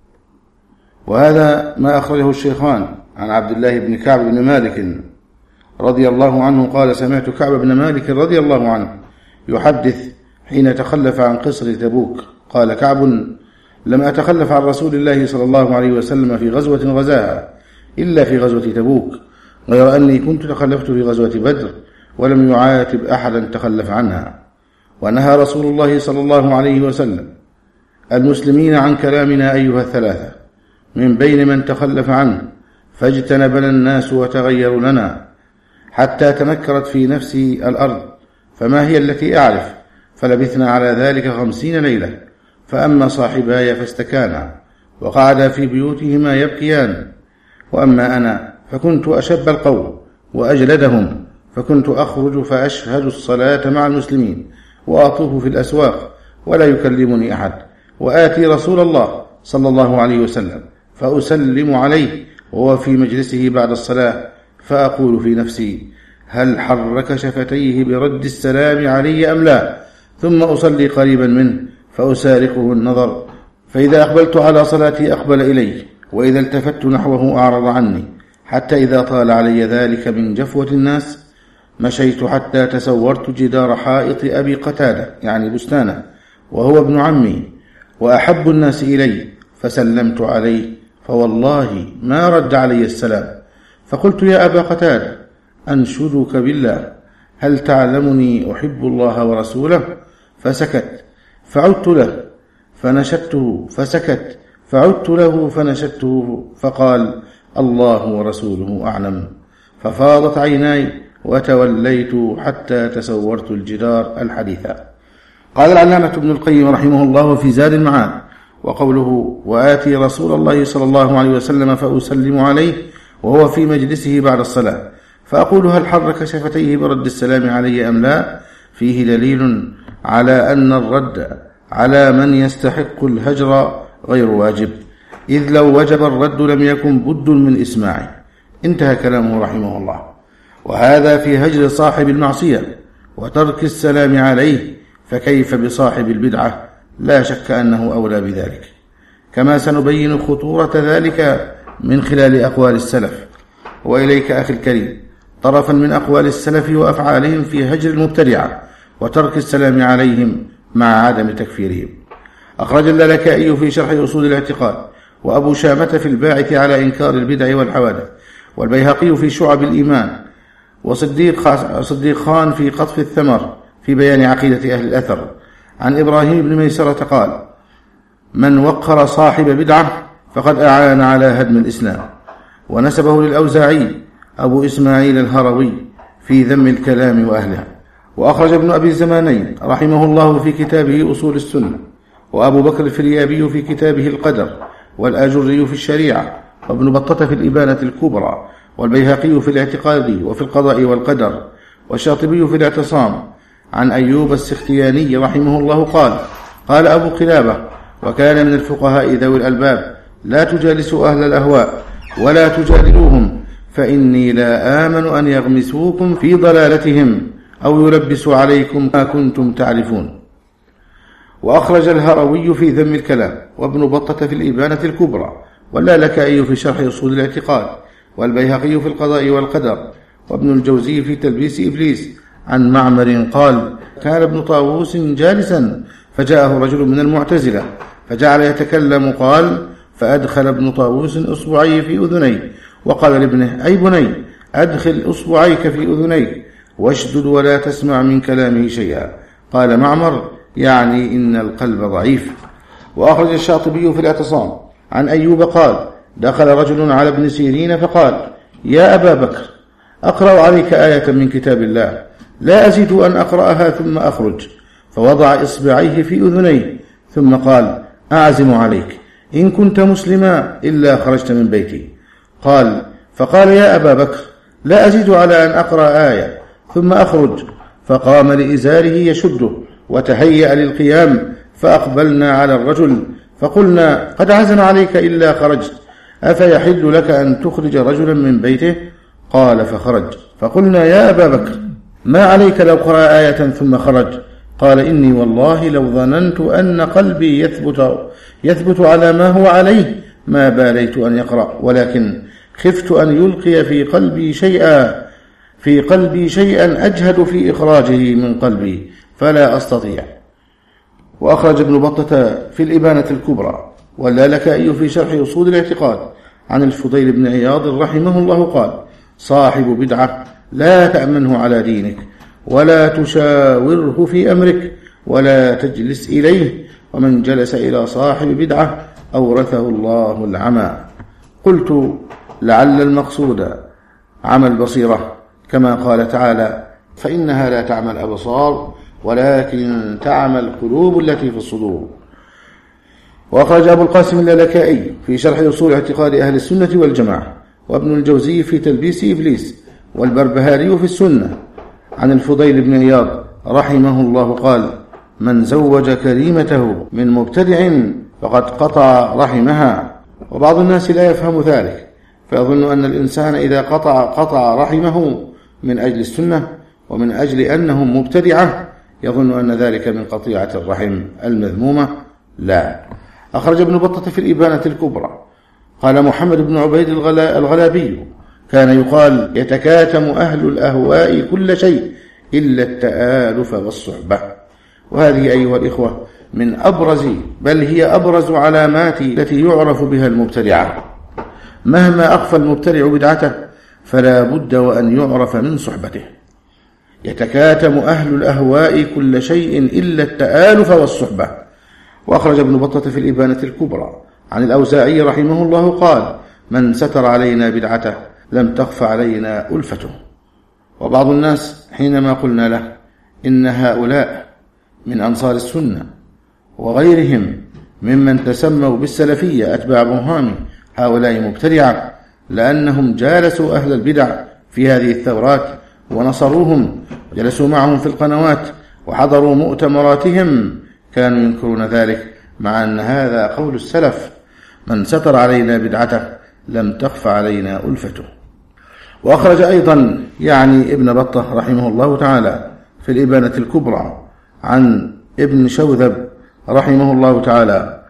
وهذا ما أخرجه الشيخان عن عبد الله بن كعب بن مالك رضي الله عنه قال سمعت كعب بن مالك رضي الله عنه يحدث حين تخلف عن قصر تبوك. قال كعب لم أتخلف عن رسول الله صلى الله عليه وسلم في غزوة غزاها إلا في غزوة تبوك، غير أني كنت تخلفت في غزوة بدر ولم يعاتب أحدا تخلف عنها. ونهى رسول الله صلى الله عليه وسلم المسلمين عن كلامنا أيها الثلاثة، من بين من تخلف عنه فاجتنبنا الناس وتغيروا لنا حتى تنكرت في نفسي الأرض، فما هي التي أعرف؟ فلبثنا على ذلك 50 ليلة. فأما صاحباي فاستكانا وقعدا في بيوتهما يبكيان، وأما أنا فكنت أشب القوم وأجلدهم، فكنت أخرج فأشهد الصلاة مع المسلمين وأطوف في الأسواق ولا يكلمني أحد، وآتي رسول الله صلى الله عليه وسلم فأسلم عليه وهو في مجلسه بعد الصلاة، فأقول في نفسي: هل حرك شفتيه برد السلام علي أم لا؟ ثم أصلي قريبا منه فأسارقه النظر، فإذا أقبلت على صلاتي أقبل إلي، وإذا التفت نحوه أعرض عني، حتى إذا طال علي ذلك من جفوة الناس مشيت حتى تسورت جدار حائط أبي قتادة يعني بستانه، وهو ابن عمي وأحب الناس إلي، فسلمت عليه فوالله ما رد علي السلام. فقلت: يا أبا قتادة أنشدك بالله، هل تعلمني أحب الله ورسوله؟ فسكت، فعدت له فنشدته فسكت، فعدت له فنشدته، فقال: الله ورسوله أعلم. ففاضت عيناي وتوليت حتى تسورت الجدار الحديثا. قال العلامة ابن القيم رحمه الله في زاد المعاد: وقوله: وآتي رسول الله صلى الله عليه وسلم فأسلم عليه وهو في مجلسه بعد الصلاة، فأقول: هل حرك شفتيه برد السلام علي أم لا؟ فيه دليل على أن الرد على من يستحق الهجر غير واجب، إذ لو وجب الرد لم يكن بد من إسماعه. انتهى كلامه رحمه الله. وهذا في هجر صاحب المعصية وترك السلام عليه، فكيف بصاحب البدعة؟ لا شك أنه أولى بذلك، كما سنبين خطورة ذلك من خلال أقوال السلف. وإليك أخي الكريم طرفا من أقوال السلف وأفعالهم في هجر المبتدعة وترك السلام عليهم مع عدم تكفيرهم. أخرج اللالكائي في شرح أصول الاعتقاد، وأبو شامة في الباعث على إنكار البدع والحوادث، والبيهقي في شعب الإيمان، وصديق خان في قطف الثمر في بيان عقيدة أهل الأثر، عن إبراهيم بن ميسرة قال: من وقر صاحب بدعة فقد أعان على هدم الإسلام. ونسبه للأوزاعي أبو إسماعيل الهروي في ذم الكلام وأهله. وأخرج ابن أبي الزمانين رحمه الله في كتابه أصول السنة، وأبو بكر الفريابي في كتابه القدر، والآجري في الشريعة، وابن بطة في الإبانة الكبرى، والبيهقي في الاعتقاد وفي القضاء والقدر، والشاطبي في الاعتصام، عن أيوب السختياني رحمه الله قال: قال أبو قلابة: وكان من الفقهاء ذوي الألباب: لا تجالسوا أهل الأهواء ولا تجادلوهم، فإني لا آمن أن يغمسوكم في ضلالتهم أو يلبسوا عليكم ما كنتم تعرفون. وأخرج الهروي في ذم الكلام، وابن بطة في الإبانة الكبرى، واللالكائي في شرح أصول الاعتقاد، والبيهقي في القضاء والقدر، وابن الجوزي في تلبيس إبليس، عن معمر قال: كان ابن طاووس جالسا فجاءه رجل من المعتزلة فجعل يتكلم، قال: فأدخل ابن طاووس أصبعي في أذني وقال لابنه: أي بني أدخل أصبعيك في أذنيك واشدد ولا تسمع من كلامه شيئا. قال معمر: يعني إن القلب ضعيف. وأخرج الشاطبي في الاعتصام عن أيوب قال: دخل رجل على ابن سيرين فقال: يا أبا بكر أقرأ عليك آية من كتاب الله لا أزيد أن أقرأها ثم أخرج، فوضع إصبعيه في أذنيه ثم قال: أعزم عليك إن كنت مسلما إلا خرجت من بيتي. فقال: يا أبا بكر لا أزيد على أن أقرأ آية ثم أخرج، فقام لإزاره يشده وتهيأ للقيام، فأقبلنا على الرجل فقلنا: قد عزم عليك إلا خرجت، أفيحل لك أن تخرج رجلا من بيته؟ قال: فخرج. فقلنا: يا أبا بكر ما عليك لو قرأ آية ثم خرج؟ قال: إني والله لو ظننت أن قلبي يثبت على ما هو عليه ما باليت أن يقرأ، ولكن خفت أن يلقي في قلبي شيئا أجهد في إخراجه من قلبي فلا أستطيع. وأخرج ابن بطة في الإبانة الكبرى، واللالكائي في شرح أصول الاعتقاد عن الفضيل بن عياض رحمه الله قال: صاحب بدعة لا تأمنه على دينك ولا تشاوره في أمرك ولا تجلس إليه ومن جلس إلى صاحب بدعة أورثه الله العمى. قلت لعل المقصود عمى البصيرة كما قال تعالى فإنها لا تعمى الأبصار ولكن تعمى القلوب التي في الصدور. وأخرج أبو القاسم اللالكائي في شرح أصول اعتقاد أهل السنة والجماعة، وابن الجوزي في تلبيس إبليس، والبربهاري في السنة عن الفضيل بن عياض رحمه الله قال من زوج كريمته من مبتدع فقد قطع رحمها. وبعض الناس لا يفهم ذلك فيظن أن الإنسان إذا قطع رحمه من أجل السنة ومن أجل أنه مبتدعة يظن أن ذلك من قطيعة الرحم المذمومة. لا. أخرج ابن بطة في الإبانة الكبرى قال محمد بن عبيد الغلابي كان يقال يتكاتم أهل الأهواء كل شيء إلا التآلف والصحبة. وهذه أيها الإخوة من أبرز بل هي أبرز علامات التي يعرف بها المبتدعة. مهما أخفى المبتدع بدعته فلا بد وأن يعرف من صحبته. يتكاتم أهل الأهواء كل شيء إلا التآلف والصحبة. وأخرج ابن بطة في الإبانة الكبرى عن الأوزاعي رحمه الله قال من ستر علينا بدعته لم تخف علينا ألفته. وبعض الناس حينما قلنا له إن هؤلاء من أنصار السنة وغيرهم ممن تسموا بالسلفية أتباع برهامي هؤلاء مبتدعة لأنهم جالسوا أهل البدع في هذه الثورات ونصروهم، جلسوا معهم في القنوات وحضروا مؤتمراتهم، كانوا ينكرون ذلك مع أن هذا قول السلف من ستر علينا بدعته لم تخف علينا ألفته. وأخرج أيضا ابن بطة رحمه الله تعالى في الإبانة الكبرى عن ابن شوذب رحمه الله تعالى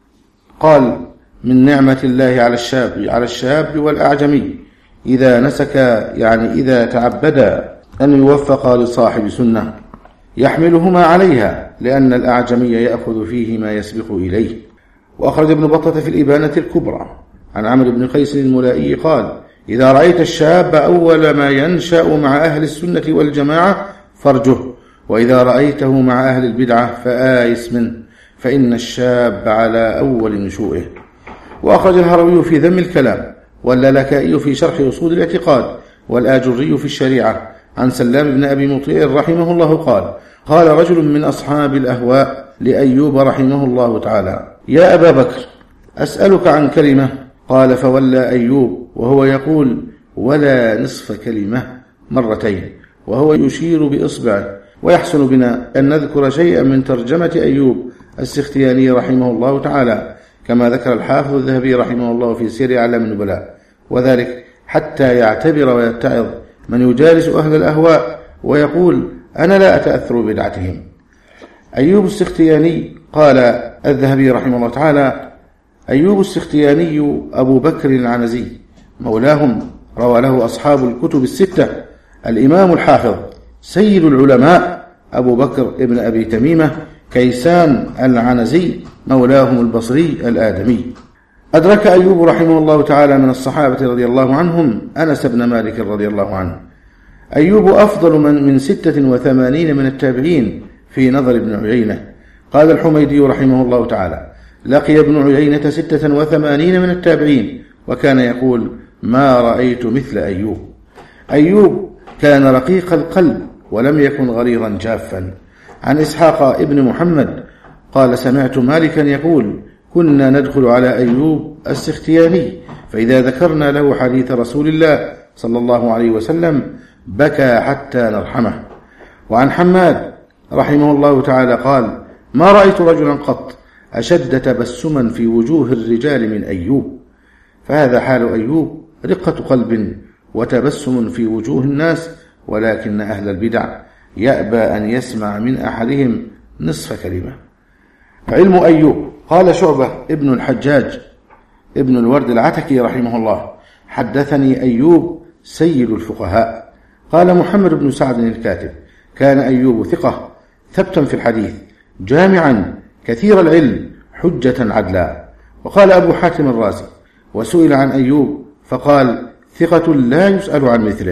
قال من نعمة الله على الشاب والأعجمي إذا نسك إذا تعبد أن يوفق لصاحب سنة يحملهما عليها لأن الأعجمي يأخذ فيه ما يسبق إليه. وأخرج ابن بطة في الإبانة الكبرى عن عمرو بن قيس الملائي قال إذا رأيت الشاب أول ما ينشأ مع أهل السنة والجماعة فارجه، وإذا رأيته مع أهل البدعة فآيس منه، فإن الشاب على أول نشوئه. وأخرج الهروي في ذم الكلام، واللالكائي في شرح أصول الاعتقاد، والآجري في الشريعة عن سلام بن أبي مطيع رحمه الله قال رجل من أصحاب الأهواء لأيوب رحمه الله تعالى يا أبا بكر أسألك عن كلمة، قال فولى أيوب وهو يقول ولا نصف كلمة مرتين وهو يشير بإصبعه. ويحسن بنا أن نذكر شيئا من ترجمة أيوب السختياني رحمه الله تعالى كما ذكر الحافظ الذهبي رحمه الله في سير أعلام النبلاء، وذلك حتى يعتبر ويتعظ من يجالس أهل الأهواء ويقول أنا لا أتأثر بدعتهم. أيوب السختياني قال الذهبي رحمه الله تعالى أيوب السختياني أبو بكر العنزي مولاهم، روى له أصحاب الكتب الستة الإمام الحافظ سيد العلماء أبو بكر ابن أبي تميمة كيسان العنزي مولاهم البصري الآدمي. أدرك أيوب رحمه الله تعالى من الصحابة رضي الله عنهم أنس بن مالك رضي الله عنه. أيوب أفضل من 86 من التابعين في نظر ابن عيينة. قال الحميدي رحمه الله تعالى لقي ابن عيينة 86 من التابعين وكان يقول ما رأيت مثل أيوب. أيوب كان رقيق القلب ولم يكن غليظا جافا. عن إسحاق ابن محمد قال سمعت مالكا يقول كنا ندخل على أيوب السختياني فإذا ذكرنا له حديث رسول الله صلى الله عليه وسلم بكى حتى نرحمه. وعن حماد رحمه الله تعالى قال ما رأيت رجلا قط أشد تبسما في وجوه الرجال من أيوب. فهذا حال أيوب رقة قلب وتبسم في وجوه الناس، ولكن أهل البدع يأبى أن يسمع من أحدهم نصف كلمة. علم أيوب قال شعبة ابن الحجاج ابن الورد العتكي رحمه الله حدثني أيوب سيد الفقهاء. قال محمد بن سعد الكاتب كان أيوب ثقة ثبتا في الحديث جامعا كثير العلم حجة عدلا. وقال أبو حاتم الرازي وسئل عن أيوب فقال ثقة لا يسأل عن مثله.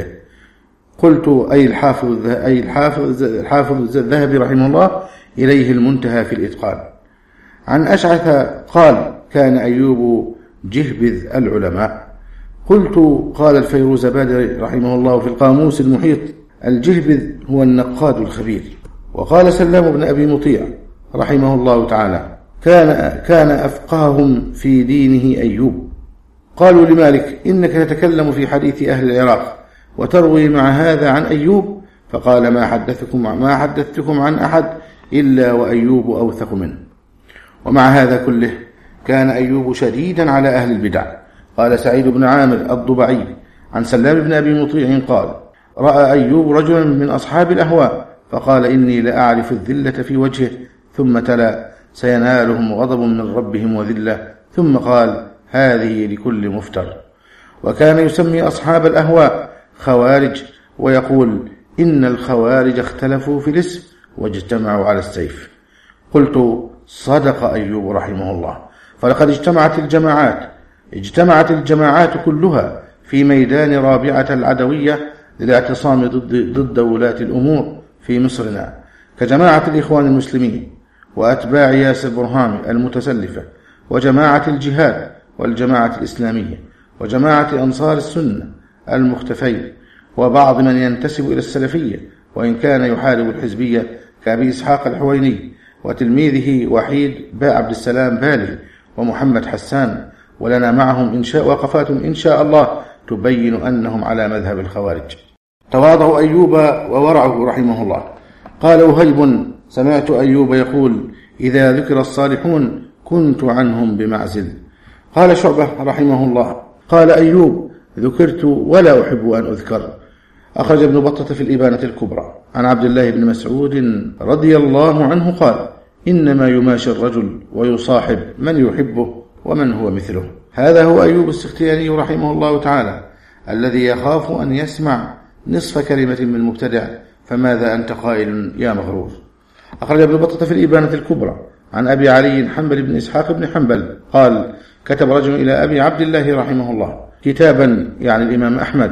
قلت أي الحافظ الذهبي رحمه الله إليه المنتهى في الإتقان. عن أشعث قال: كان أيوب جهبذ العلماء. قلت: قال الفيروزبادي رحمه الله في القاموس المحيط: الجهبذ هو النقاد الخبير. وقال سلام بن أبي مطيع رحمه الله تعالى: كان أفقههم في دينه أيوب. قالوا لمالك: إنك تتكلم في حديث أهل العراق وتروي مع هذا عن أيوب. فقال: ما حدثتكم عن أحد إلا وأيوب أوثق منه. ومع هذا كله كان أيوب شديدا على أهل البدع. قال سعيد بن عامر الضبعي عن سلام بن أبي مطيع قال: رأى أيوب رجلا من أصحاب الأهواء فقال: إني لأعرف الذلة في وجهه، ثم تلا: سينالهم غضب من ربهم وذلة، ثم قال: هذه لكل مفتر. وكان يسمي أصحاب الأهواء خوارج، ويقول: إن الخوارج اختلفوا في الاسم واجتمعوا على السيف. قلت: صدق أيوب رحمه الله، فلقد اجتمعت الجماعات كلها في ميدان رابعة العدوية للاعتصام ضد ولاة الأمور في مصرنا، كجماعة الإخوان المسلمين وأتباع ياسر برهامي المتسلفة، وجماعة الجهاد والجماعة الإسلامية، وجماعة أنصار السنة المختفين، وبعض من ينتسب إلى السلفية وإن كان يحارب الحزبية كأبي إسحاق الحويني وتلميذه وحيد عبد السلام بالي ومحمد حسان. ولنا معهم وقفات إن شاء الله تبين أنهم على مذهب الخوارج. تواضع أيوب وورعه رحمه الله. قال وهيب: سمعت أيوب يقول: إذا ذكر الصالحون كنت عنهم بمعزل. قال شعبة رحمه الله: قال أيوب: ذكرت ولا أحب أن أذكر. أخرج ابن بطة في الإبانة الكبرى عن عبد الله بن مسعود رضي الله عنه قال: إنما يماشي الرجل ويصاحب من يحبه ومن هو مثله. هذا هو أيوب السختياني رحمه الله تعالى، الذي يخاف أن يسمع نصف كلمة من مبتدع، فماذا أنت قائل يا مغرور. أخرج ابن بطة في الإبانة الكبرى عن أبي علي حنبل بن إسحاق بن حنبل قال: كتب رجل إلى أبي عبد الله رحمه الله كتابا، يعني الإمام أحمد،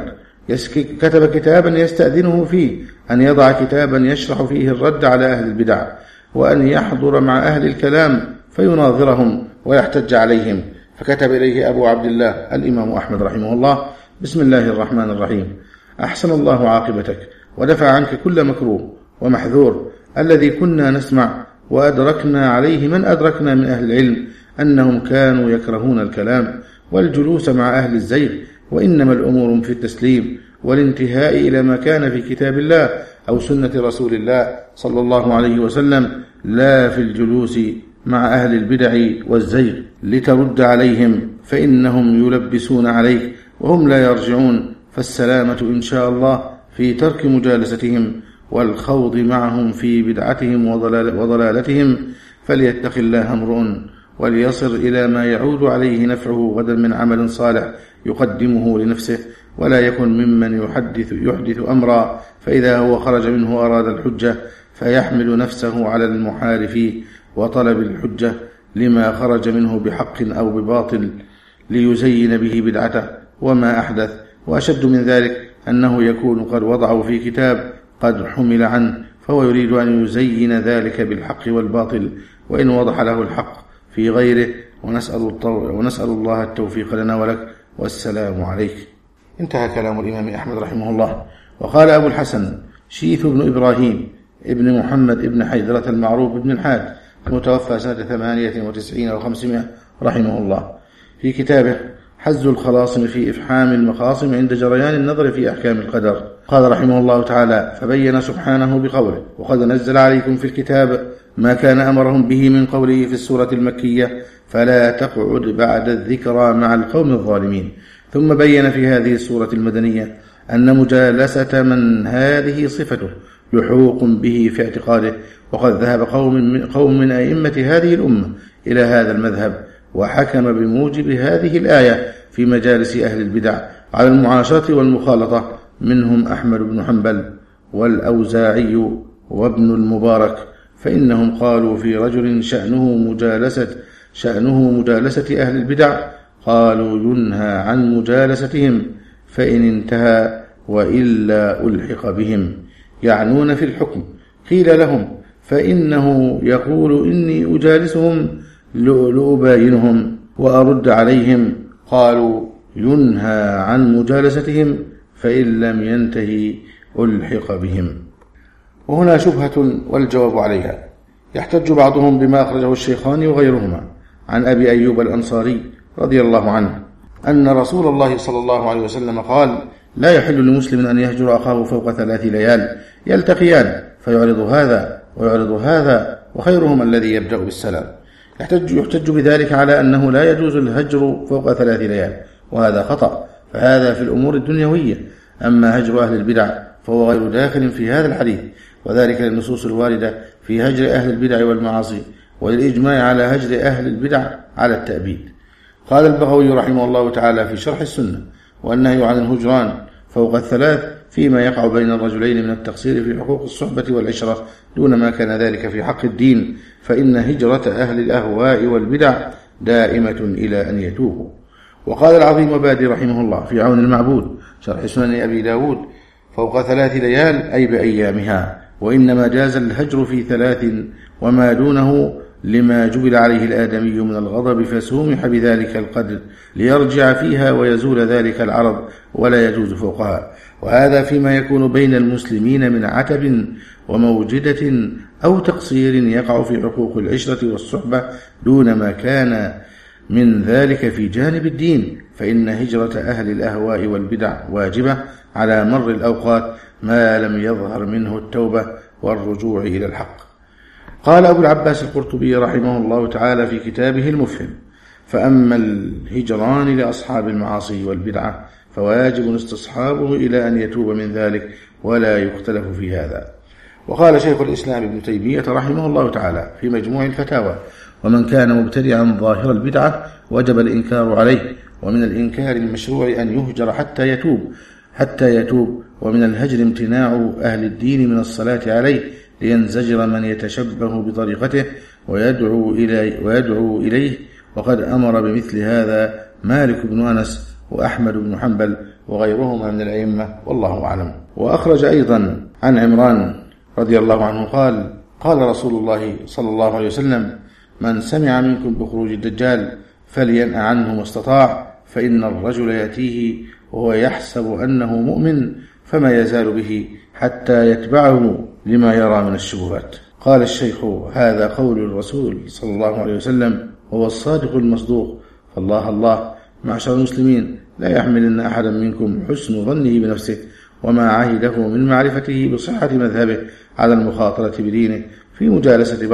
كتب كتابا يستأذنه فيه أن يضع كتابا يشرح فيه الرد على أهل البدع، وأن يحضر مع أهل الكلام فيناظرهم ويحتج عليهم. فكتب إليه أبو عبد الله الإمام أحمد رحمه الله: بسم الله الرحمن الرحيم، أحسن الله عاقبتك ودفع عنك كل مكروه ومحذور الذي كنا نسمع، وأدركنا عليه من أدركنا من أهل العلم أنهم كانوا يكرهون الكلام والجلوس مع أهل الزيغ، وإنما الأمور في التسليم والانتهاء إلى ما كان في كتاب الله أو سنة رسول الله صلى الله عليه وسلم، لا في الجلوس مع أهل البدع والزيغ لترد عليهم، فإنهم يلبسون عليك وهم لا يرجعون. فالسلامة إن شاء الله في ترك مجالستهم والخوض معهم في بدعتهم وضلالتهم. فليتق الله امرؤ وليصر إلى ما يعود عليه نفعه غدا من عمل صالح يقدمه لنفسه، ولا يكن ممن يحدث أمرا فإذا هو خرج منه أراد الحجة فيحمل نفسه على المحارف وطلب الحجة لما خرج منه بحق أو بباطل ليزين به بدعته وما أحدث. وأشد من ذلك أنه يكون قد وضعه في كتاب قد حمل عنه، فهو يريد أن يزين ذلك بالحق والباطل، وإن وضح له الحق في غيره. ونسأل الله التوفيق لنا ولك، والسلام عليك. انتهى كلام الإمام أحمد رحمه الله. وقال أبو الحسن شيث بن إبراهيم ابن محمد ابن حيدرة المعروف بن الحاج المتوفى سنة 98 و500 رحمه الله في كتابه حز الخلاصم في إفحام المخاصم عند جريان النظر في أحكام القدر، قال رحمه الله تعالى: فبين سبحانه بقوله: وقد نزل عليكم في الكتاب ما كان أمرهم به من قوله في السورة المكية: فلا تقعد بعد الذكرى مع القوم الظالمين. ثم بين في هذه السورة المدنية أن مجالسة من هذه صفته لحوق به في اعتقاده، وقد ذهب قوم من أئمة هذه الأمة إلى هذا المذهب، وحكم بموجب هذه الآية في مجالس أهل البدع على المعاشرة والمخالطة، منهم أحمد بن حنبل والأوزاعي وابن المبارك، فإنهم قالوا في رجل شأنه مجالسة أهل البدع، قالوا ينهى عن مجالستهم فإن انتهى وإلا ألحق بهم، يعنون في الحكم. قيل لهم: فإنه يقول إني أجالسهم لأباينهم وأرد عليهم. قالوا ينهى عن مجالستهم، فإن لم ينتهي ألحق بهم. وهنا شبهة والجواب عليها. يحتج بعضهم بما أخرجه الشيخان وغيرهما عن أبي أيوب الأنصاري رضي الله عنه أن رسول الله صلى الله عليه وسلم قال: لا يحل لمسلم أن يهجر أخاه فوق 3 ليال يلتقيان فيعرض هذا ويعرض هذا وخيرهم الذي يبدأ بالسلام. يحتج بذلك على أنه لا يجوز الهجر فوق 3 ليال، وهذا خطأ، فهذا في الأمور الدنيوية. أما هجر أهل البدع فهو غير داخل في هذا الحديث، وذلك للنصوص الواردة في هجر أهل البدع والمعاصي، وللإجماع على هجر أهل البدع على التأبيد. قال البغوي رحمه الله تعالى في شرح السنة: والنهي عن الهجران فوق 3 فيما يقع بين الرجلين من التقصير في حقوق الصحبة والعشرة دون ما كان ذلك في حق الدين، فإن هجرة أهل الأهواء والبدع دائمة إلى أن يتوبوا. وقال العظيم بادي رحمه الله في عون المعبود شرح سنن أبي داود: فوق 3 ليال أي بأيامها، وإنما جاز الهجر في 3 وما دونه لما جبل عليه الآدمي من الغضب، فسومح بذلك القدر ليرجع فيها ويزول ذلك العرض، ولا يجوز فوقها. وهذا فيما يكون بين المسلمين من عتب وموجدة أو تقصير يقع في حقوق العشرة والصحبة دون ما كان من ذلك في جانب الدين، فإن هجرة أهل الأهواء والبدع واجبة على مر الأوقات ما لم يظهر منه التوبة والرجوع إلى الحق. قال أبو العباس القرطبي رحمه الله تعالى في كتابه المفهم: فأما الهجران لأصحاب المعاصي والبدعة فواجب استصحابه إلى أن يتوب من ذلك، ولا يختلف في هذا. وقال شيخ الإسلام ابن تيمية رحمه الله تعالى في مجموع الفتاوى: ومن كان مبتدعا ظاهر البدعة وجب الإنكار عليه، ومن الإنكار المشروع أن يهجر حتى يتوب، ومن الهجر امتناع أهل الدين من الصلاة عليه لينزجر من يتشبه بطريقته ويدعو إليه. وقد أمر بمثل هذا مالك بن أنس وأحمد بن حنبل وغيرهما من الأئمة، والله أعلم. وأخرج أيضا عن عمران رضي الله عنه قال رسول الله صلى الله عليه وسلم: من سمع منكم بخروج الدجال فلينأ عنه ما استطاع، فإن الرجل يأتيه وهو يحسب أنه مؤمن فما يزال به حتى يتبعه لما يرى من الشبهات. قال الشيخ: هذا قول الرسول صلى الله عليه وسلم وهو الصادق المصدوق، فالله الله معشر المسلمين لا يحملن أحدا منكم حسن ظنه بنفسه وما عهده من معرفته بصحة مذهبه على المخاطرة بدينه في مجالسة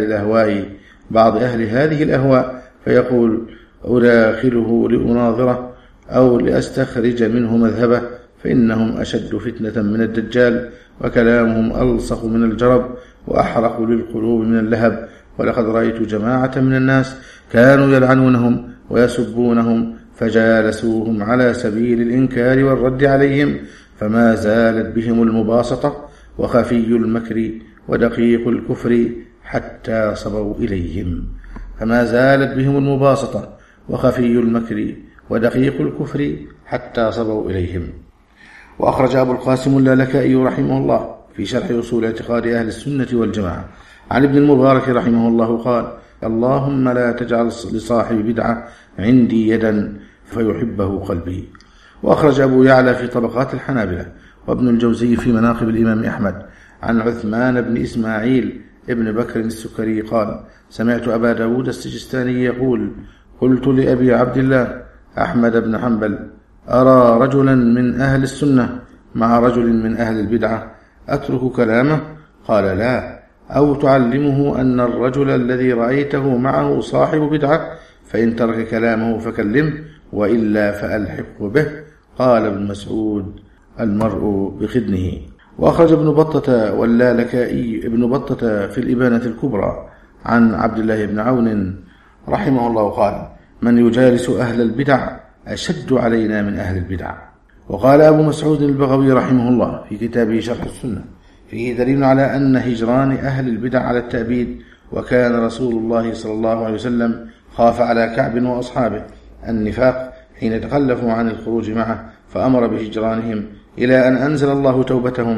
بعض أهل هذه الأهواء، فيقول: أداخله لأناظره أو لأستخرج منه مذهبه، فإنهم أشد فتنة من الدجال، وكلامهم ألصق من الجرب وأحرق للقلوب من اللهب. ولقد رأيت جماعة من الناس كانوا يلعنونهم ويسبونهم فجالسوهم على سبيل الإنكار والرد عليهم، فما زالت بهم المباسطة وخفي المكر ودقيق الكفر حتى صبوا إليهم. فما زالت بهم المباسطة وخفي المكر ودقيق الكفر حتى صبوا إليهم. وأخرج أبو القاسم اللالكائي رحمه الله في شرح أصول اعتقاد أهل السنة والجماعة عن ابن المبارك رحمه الله قال: اللهم لا تجعل لصاحب بدعة عندي يدا فيحبه قلبي. وأخرج أبو يعلى في طبقات الحنابلة وابن الجوزي في مناقب الإمام أحمد عن عثمان بن إسماعيل ابن بكر السكري قال: سمعت أبا داود السجستاني يقول: قلت لأبي عبد الله أحمد بن حنبل: أرى رجلا من أهل السنة مع رجل من أهل البدعة أترك كلامه؟ قال: لا، أو تعلمه أن الرجل الذي رأيته معه صاحب بدعة، فإن ترك كلامه فكلمه، وإلا فألحقه به. قال ابن مسعود: المرء بخدنه. وأخرج ابن بطة واللالكائي ابن بطة في الإبانة الكبرى عن عبد الله بن عون رحمه الله قال: من يجالس أهل البدع أشد علينا من أهل البدع. وقال أبو مسعود البغوي رحمه الله في كتابه شرح السنة: فيه دليل على أن هجران أهل البدع على التأبيد، وكان رسول الله صلى الله عليه وسلم خاف على كعب وأصحابه النفاق حين تخلفوا عن الخروج معه، فأمر بهجرانهم إلى أن أنزل الله توبتهم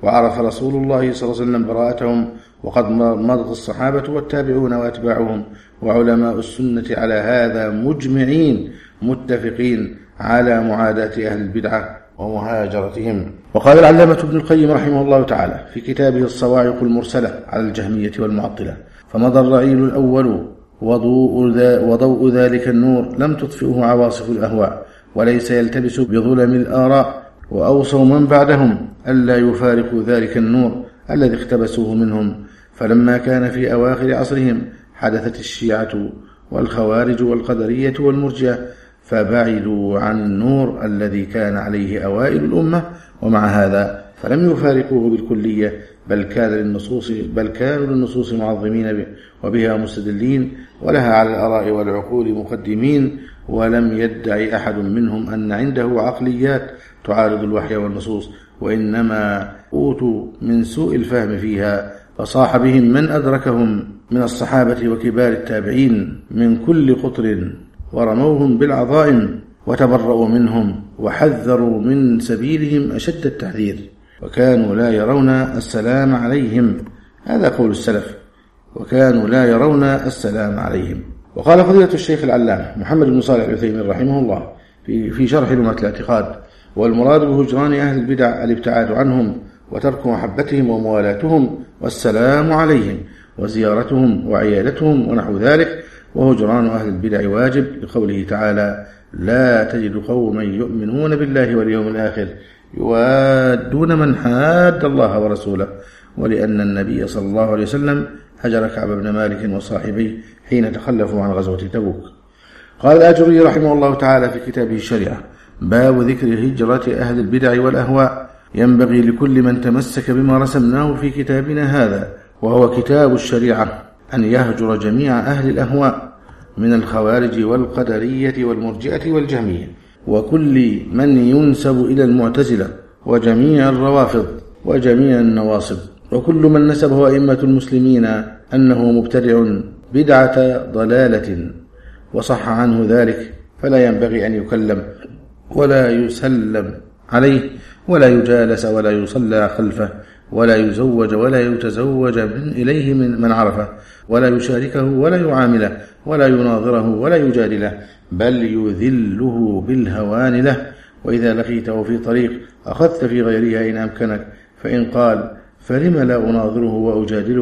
وعرف رسول الله صلى الله عليه وسلم براءتهم، وقد مضت الصحابة والتابعون وأتباعهم وعلماء السنة على هذا مجمعين متفقين على معاداة أهل البدعة ومهاجرتهم. وقال العلامة ابن القيم رحمه الله تعالى في كتابه الصواعق المرسلة على الجهمية والمعطلة: فمضى الرعيل الأول وضوء ذلك النور لم تطفئه عواصف الأهواء، وليس يلتبس بظلم الآراء، وأوصوا من بعدهم ألا يفارقوا ذلك النور الذي اقتبسوه منهم. فلما كان في أواخر عصرهم حدثت الشيعة والخوارج والقدرية والمرجئة، فبعدوا عن النور الذي كان عليه أوائل الأمة، ومع هذا فلم يفارقوه بالكلية، بل كانوا للنصوص معظمين وبها مستدلين، ولها على الآراء والعقول مقدمين، ولم يدعي أحد منهم أن عنده عقليات تعارض الوحي والنصوص، وإنما أوتوا من سوء الفهم فيها، فصاح بهم من أدركهم من الصحابة وكبار التابعين من كل قطر، ورموهم بالعظائم وتبرؤوا منهم وحذروا من سبيلهم أشد التحذير، وكانوا لا يرون السلام عليهم. هذا قول السلف: وكانوا لا يرون السلام عليهم. وقال فضيلة الشيخ العلامة محمد بن صالح العثيمين رحمه الله في شرح لمعة الاعتقاد: والمراد بهجران أهل البدع الابتعاد عنهم وترك محبتهم وموالاتهم والسلام عليهم وزيارتهم وعيادتهم ونحو ذلك. وهجران أهل البدع واجب لقوله تعالى: لا تجد قوما يؤمنون بالله واليوم الآخر يوادون من حاد الله ورسوله، ولأن النبي صلى الله عليه وسلم هجر كعب بن مالك وصاحبيه حين تخلفوا عن غزوة تبوك. قال الآجري رحمه الله تعالى في كتابه الشريعة: باب ذكر هجرة أهل البدع والأهواء. ينبغي لكل من تمسك بما رسمناه في كتابنا هذا، وهو كتاب الشريعة، أن يهجر جميع أهل الأهواء من الخوارج والقدرية والمرجئة والجهمية، وكل من ينسب إلى المعتزلة وجميع الروافض وجميع النواصب، وكل من نسبه أئمة المسلمين أنه مبتدع بدعة ضلالة وصح عنه ذلك، فلا ينبغي أن يكلم ولا يسلم عليه ولا يجالس ولا يصلى خلفه ولا يزوج ولا يتزوج إليه من عرفه، ولا يشاركه ولا يعامله ولا يناظره ولا يجادله، بل يذله بالهوان له. وإذا لقيته في طريق أخذت في غيرها إن أمكنك، فإن قال فلم لا أناظره وأجادله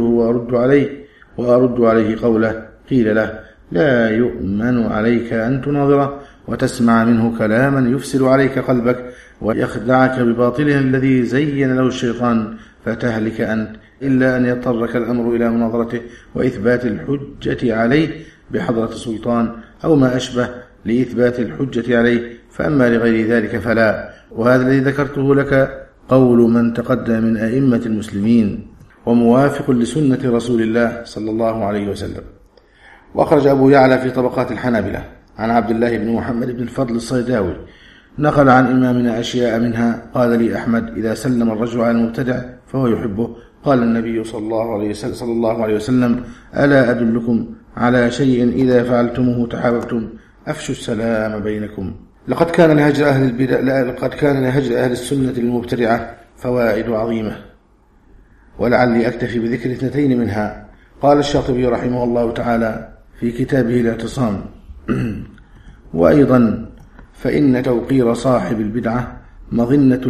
وأرد عليه قوله، قيل له: لا يؤمن عليك أن تناظره وتسمع منه كلاما يفسد عليك قلبك ويخدعك بباطله الذي زين له الشيطان فتهلك أنت، إلا أن يضطرك الأمر إلى مناظرته وإثبات الحجة عليه بحضرة السلطان أو ما أشبه لإثبات الحجة عليه، فأما لغير ذلك فلا. وهذا الذي ذكرته لك قول من تقدم من أئمة المسلمين وموافق لسنة رسول الله صلى الله عليه وسلم. وأخرج أبو يعلى في طبقات الحنابلة عن عبد الله بن محمد بن الفضل الصيداوي نقل عن إمامنا أشياء منها: قال لي أحمد: إذا سلم الرجل على المبتدع فهو يحبه. قال النبي صلى الله عليه وسلم: ألا أدلكم على شيء إذا فعلتموه تحاببتم؟ أفشوا السلام بينكم. لقد كان لهجر أهل السنة للمبتدعة فوائد عظيمة، ولعلي أكتفي بذكر 2 منها. قال الشاطبي رحمه الله تعالى في كتابه الاعتصام: وأيضا فإن توقير صاحب البدعة مظنة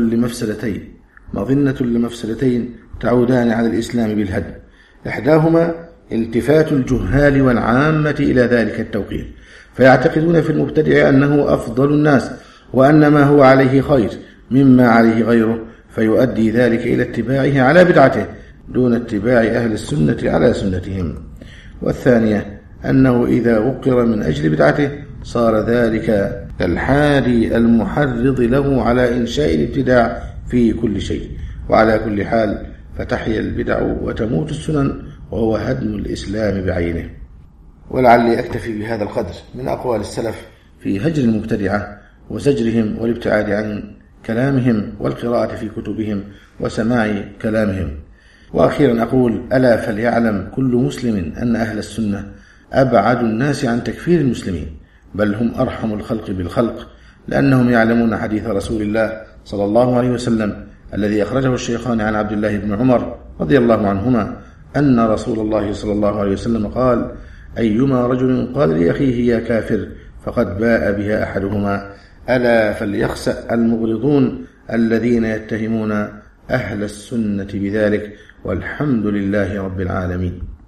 لمفسدتين تعودان على الإسلام بالهدم. إحداهما التفات الجهال والعامة إلى ذلك التوقير، فيعتقدون في المبتدع أنه أفضل الناس وأن ما هو عليه خير مما عليه غيره، فيؤدي ذلك إلى اتباعه على بدعته دون اتباع أهل السنة على سنتهم. والثانية أنه إذا وقر من أجل بدعته صار ذلك كالحادي المحرض له على إنشاء الابتداع في كل شيء. وعلى كل حال فتحيا البدع وتموت السنن، وهو هدم الإسلام بعينه. ولعلي أكتفي بهذا القدر من أقوال السلف في هجر المبتدعة وزجرهم والابتعاد عن كلامهم والقراءة في كتبهم وسماع كلامهم. وأخيرا أقول: ألا فليعلم كل مسلم أن أهل السنة أبعد الناس عن تكفير المسلمين، بل هم أرحم الخلق بالخلق، لأنهم يعلمون حديث رسول الله صلى الله عليه وسلم الذي أخرجه الشيخان عن عبد الله بن عمر رضي الله عنهما أن رسول الله صلى الله عليه وسلم قال: أيما رجل قال لأخيه يا كافر فقد باء بها أحدهما، ألا فليخسأ المغرضون الذين يتهمون أهل السنة بذلك، والحمد لله رب العالمين.